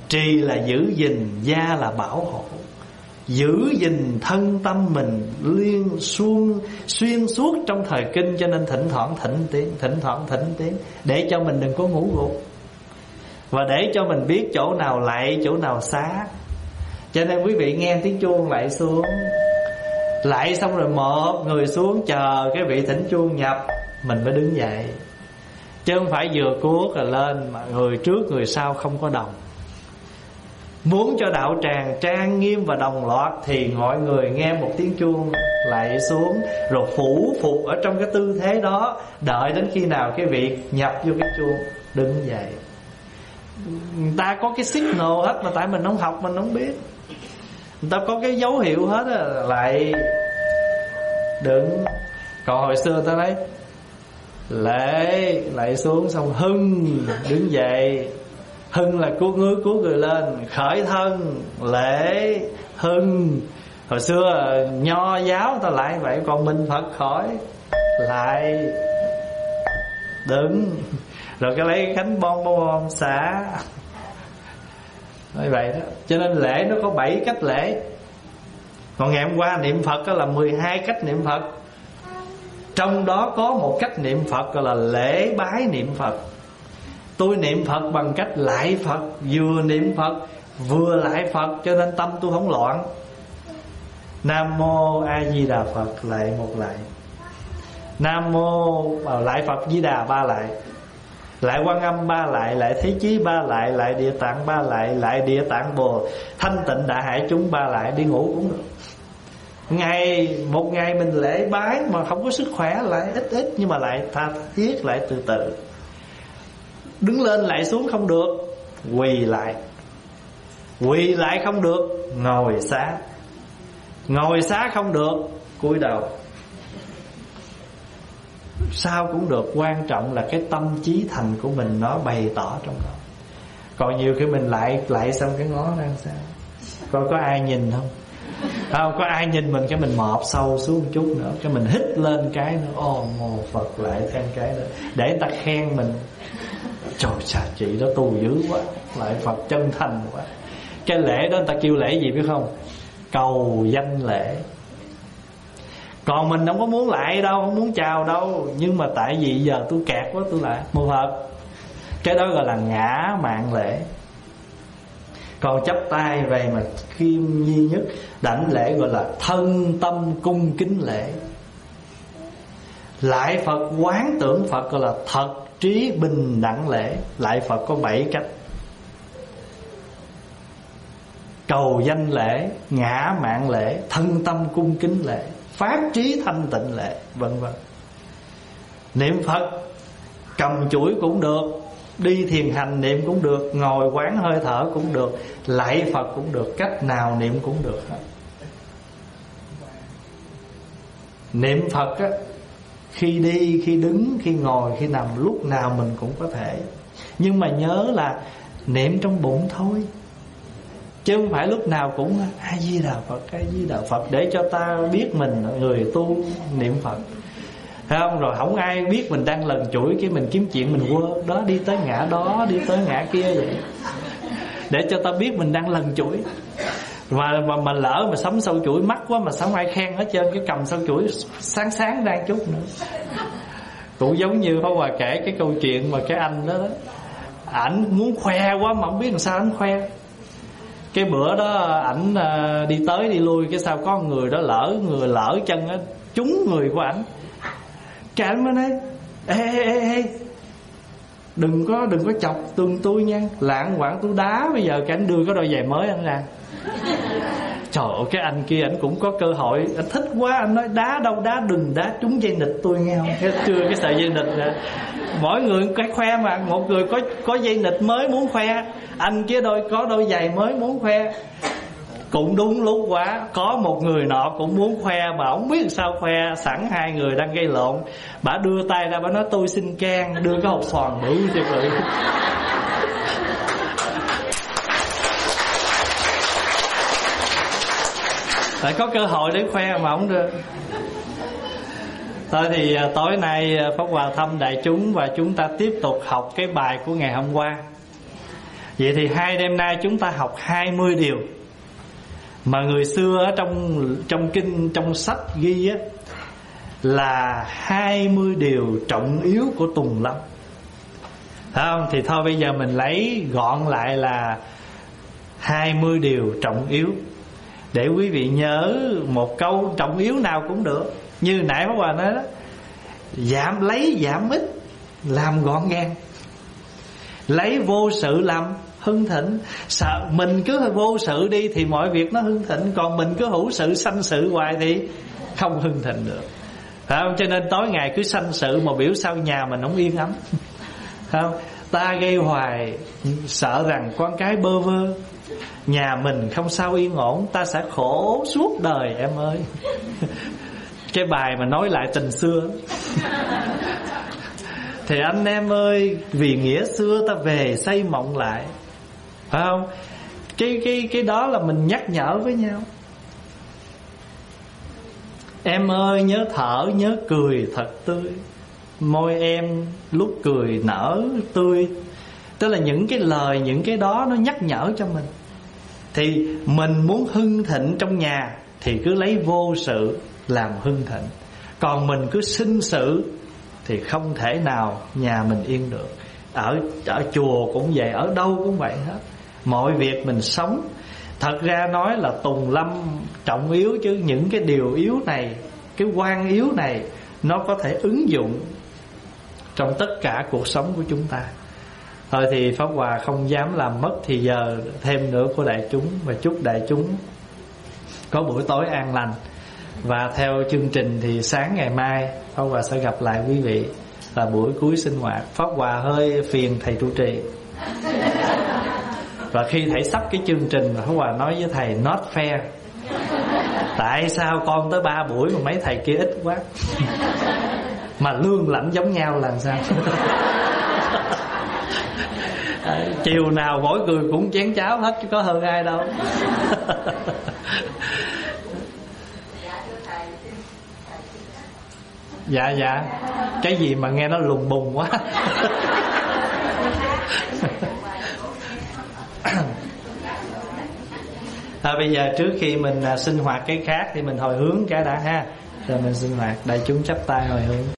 Trì là giữ gìn, gia là bảo hộ. Giữ gìn thân tâm mình xuyên suốt trong thời kinh. Cho nên thỉnh thoảng thỉnh tiếng để cho mình đừng có ngủ gục, và để cho mình biết chỗ nào lạy, chỗ nào xá. Cho nên quý vị nghe tiếng chuông lạy xuống, lạy xong rồi một người xuống chờ cái vị thỉnh chuông nhập, mình mới đứng dậy. Chứ không phải vừa cuốc rồi lên mà người trước người sau không có đồng. Muốn cho đạo tràng trang nghiêm và đồng loạt thì mọi người nghe một tiếng chuông lạy xuống, rồi phủ phục ở trong cái tư thế đó, đợi đến khi nào cái vị nhập vô cái chuông đứng dậy. Người ta có cái signal hết mà tại mình không học, mình không biết. Người ta có cái dấu hiệu hết á, lại đứng. Còn hồi xưa ta nói lễ lại xuống xong hưng đứng dậy. Hưng là cúi người lên, khởi thân lễ hưng. Hồi xưa nho giáo ta lại vậy, còn mình Phật khỏi lại đứng, rồi cái lấy cánh bon xả. Nói vậy đó. Cho nên lễ nó có 7 cách lễ. Còn ngày hôm qua niệm Phật là 12 cách niệm Phật. Trong đó có một cách niệm Phật gọi là lễ bái niệm Phật. Tôi niệm Phật bằng cách lạy Phật, vừa niệm Phật vừa lạy Phật, cho nên tâm tôi không loạn. Nam mô A Di Đà Phật lạy một lạy, Nam mô lạy Phật Di Đà 3 lạy, lại Quan Âm 3 lạy, lại Thế Chí 3 lạy, lại Địa Tạng 3 lạy, lại Địa Tạng Bồ Thanh Tịnh Đại Hải chúng 3 lạy. Đi ngủ cũng được. Một ngày mình lễ bái mà không có sức khỏe lại ít nhưng mà lại tha thiết, lại từ từ. Đứng lên lại xuống không được, quỳ lại. Quỳ lại không được, ngồi xá. Ngồi xá không được, cúi đầu. Sao cũng được, quan trọng là cái tâm trí thành của mình nó bày tỏ trong đó. Còn nhiều khi mình lại xong cái ngó ra sao, coi có ai nhìn không. Không có ai nhìn mình, cái mình mọp sâu xuống một chút nữa, cái mình hít lên cái nữa, ô mô Phật lại thêm cái nữa, để người ta khen mình. Trời xà, chị đó tu dữ quá, lại Phật chân thành quá. Cái lễ đó người ta kêu lễ gì biết không? Cầu danh lễ. Còn mình không có muốn lại đâu, không muốn chào đâu, nhưng mà tại vì giờ tôi kẹt quá tôi lại mô Phật. Cái đó gọi là ngã mạn lễ. Còn chắp tay về mà khiêm nhi nhất đảnh lễ gọi là thân tâm cung kính lễ. Lại Phật quán tưởng Phật gọi là thật trí bình đẳng lễ. Lại Phật có 7 cách: cầu danh lễ, ngã mạn lễ, thân tâm cung kính lễ, phát trí thanh tịnh lễ, vân vân. Niệm Phật cầm chuỗi cũng được, đi thiền hành niệm cũng được, ngồi quán hơi thở cũng được, lạy Phật cũng được, cách nào niệm cũng được hết. Niệm Phật á, khi đi, khi đứng, khi ngồi, khi nằm, lúc nào mình cũng có thể. Nhưng mà nhớ là niệm trong bụng thôi, chứ không phải lúc nào cũng A Di Đà Phật, A Di Đà Phật, để cho ta biết mình người tu niệm Phật. Thấy không? Rồi không ai biết mình đang lần chuỗi, cái mình kiếm chuyện mình quơ đó, đi tới ngã đó, đi tới ngã kia vậy, để cho ta biết mình đang lần chuỗi. Mà lỡ mà sống sâu chuỗi mắc quá mà không ai khen hết trơn, cái cầm sâu chuỗi sáng đang chút nữa. Cũng giống như Pháp Hòa kể cái câu chuyện mà cái anh đó, ảnh muốn khoe quá mà không biết làm sao ảnh khoe. Cái bữa đó ảnh đi tới đi lui, cái sao có người đó lỡ chân á, trúng người của ảnh. Cái ảnh mới nói ê, đừng có chọc tôi nha, lạng quạng tôi đá. Bây giờ cái ảnh đưa cái đôi giày mới anh ra. Trời ơi, cái anh kia ảnh cũng có cơ hội, anh thích quá, anh nói đá đâu đá, đừng đá trúng dây nịt tôi nghe không. Chưa cái sợi dây nịt ra. Mỗi người cái khoe mà, một người có dây nịt mới muốn khoe, anh kia có đôi giày mới muốn khoe. Cũng đúng lúc quá, có một người nọ cũng muốn khoe mà không biết sao khoe. Sẵn hai người đang gây lộn, bả đưa tay ra, bả nói tôi xin can, đưa cái hộp xoàn bự cho bự. Tại có cơ hội để khoe mà không được. Thôi thì tối nay Pháp Hòa thăm đại chúng, và chúng ta tiếp tục học cái bài của ngày hôm qua. Vậy thì hai đêm nay chúng ta học 20 điều mà người xưa ở trong kinh, trong sách ghi á, là 20 điều trọng yếu của Tùng Lâm. Thấy không? Thì thôi bây giờ mình lấy gọn lại là 20 điều trọng yếu, để quý vị nhớ một câu trọng yếu nào cũng được. Như nãy Pháp Hòa nói đó, giảm ít làm gọn gàng, lấy vô sự làm hưng thịnh. Sợ mình cứ vô sự đi thì mọi việc nó hưng thịnh, còn mình cứ hữu sự sanh sự hoài thì không hưng thịnh được. Phải không? Cho nên tối ngày cứ sanh sự mà biểu sao nhà mình không yên ấm. Phải không? Ta gây hoài, sợ rằng con cái bơ vơ, nhà mình không sao yên ổn, ta sẽ khổ suốt đời em ơi. Cái bài mà nói lại tình xưa. Thì anh em ơi, vì nghĩa xưa ta về xây mộng lại. Phải không? Cái đó là mình nhắc nhở với nhau. Em ơi nhớ thở, nhớ cười thật tươi, môi em lúc cười nở tươi. Tức là những cái lời, những cái đó nó nhắc nhở cho mình. Thì mình muốn hưng thịnh trong nhà thì cứ lấy vô sự làm hưng thịnh. Còn mình cứ sinh sự thì không thể nào nhà mình yên được. Ở chùa cũng vậy, ở đâu cũng vậy hết. Mọi việc mình sống, thật ra nói là Tùng Lâm trọng yếu, chứ những cái điều yếu này, cái quan yếu này, nó có thể ứng dụng trong tất cả cuộc sống của chúng ta. Thôi thì Pháp Hòa không dám làm mất thì giờ thêm nữa của đại chúng, và chúc đại chúng có buổi tối an lành. Và theo chương trình thì sáng ngày mai Pháp Hòa sẽ gặp lại quý vị là buổi cuối sinh hoạt. Pháp Hòa hơi phiền thầy trụ trì, và khi thầy sắp cái chương trình Pháp Hòa nói với thầy not fair. Tại sao con tới 3 buổi mà mấy thầy kia ít quá? Mà lương lãnh giống nhau là sao? Chiều nào mỗi người cũng chén cháo hết, chứ có hơn ai đâu. Dạ. Cái gì mà nghe nó lùng bùng quá. Bây giờ trước khi mình sinh hoạt cái khác thì mình hồi hướng cái đã ha, rồi mình sinh hoạt. Đại chúng chắp tay hồi hướng.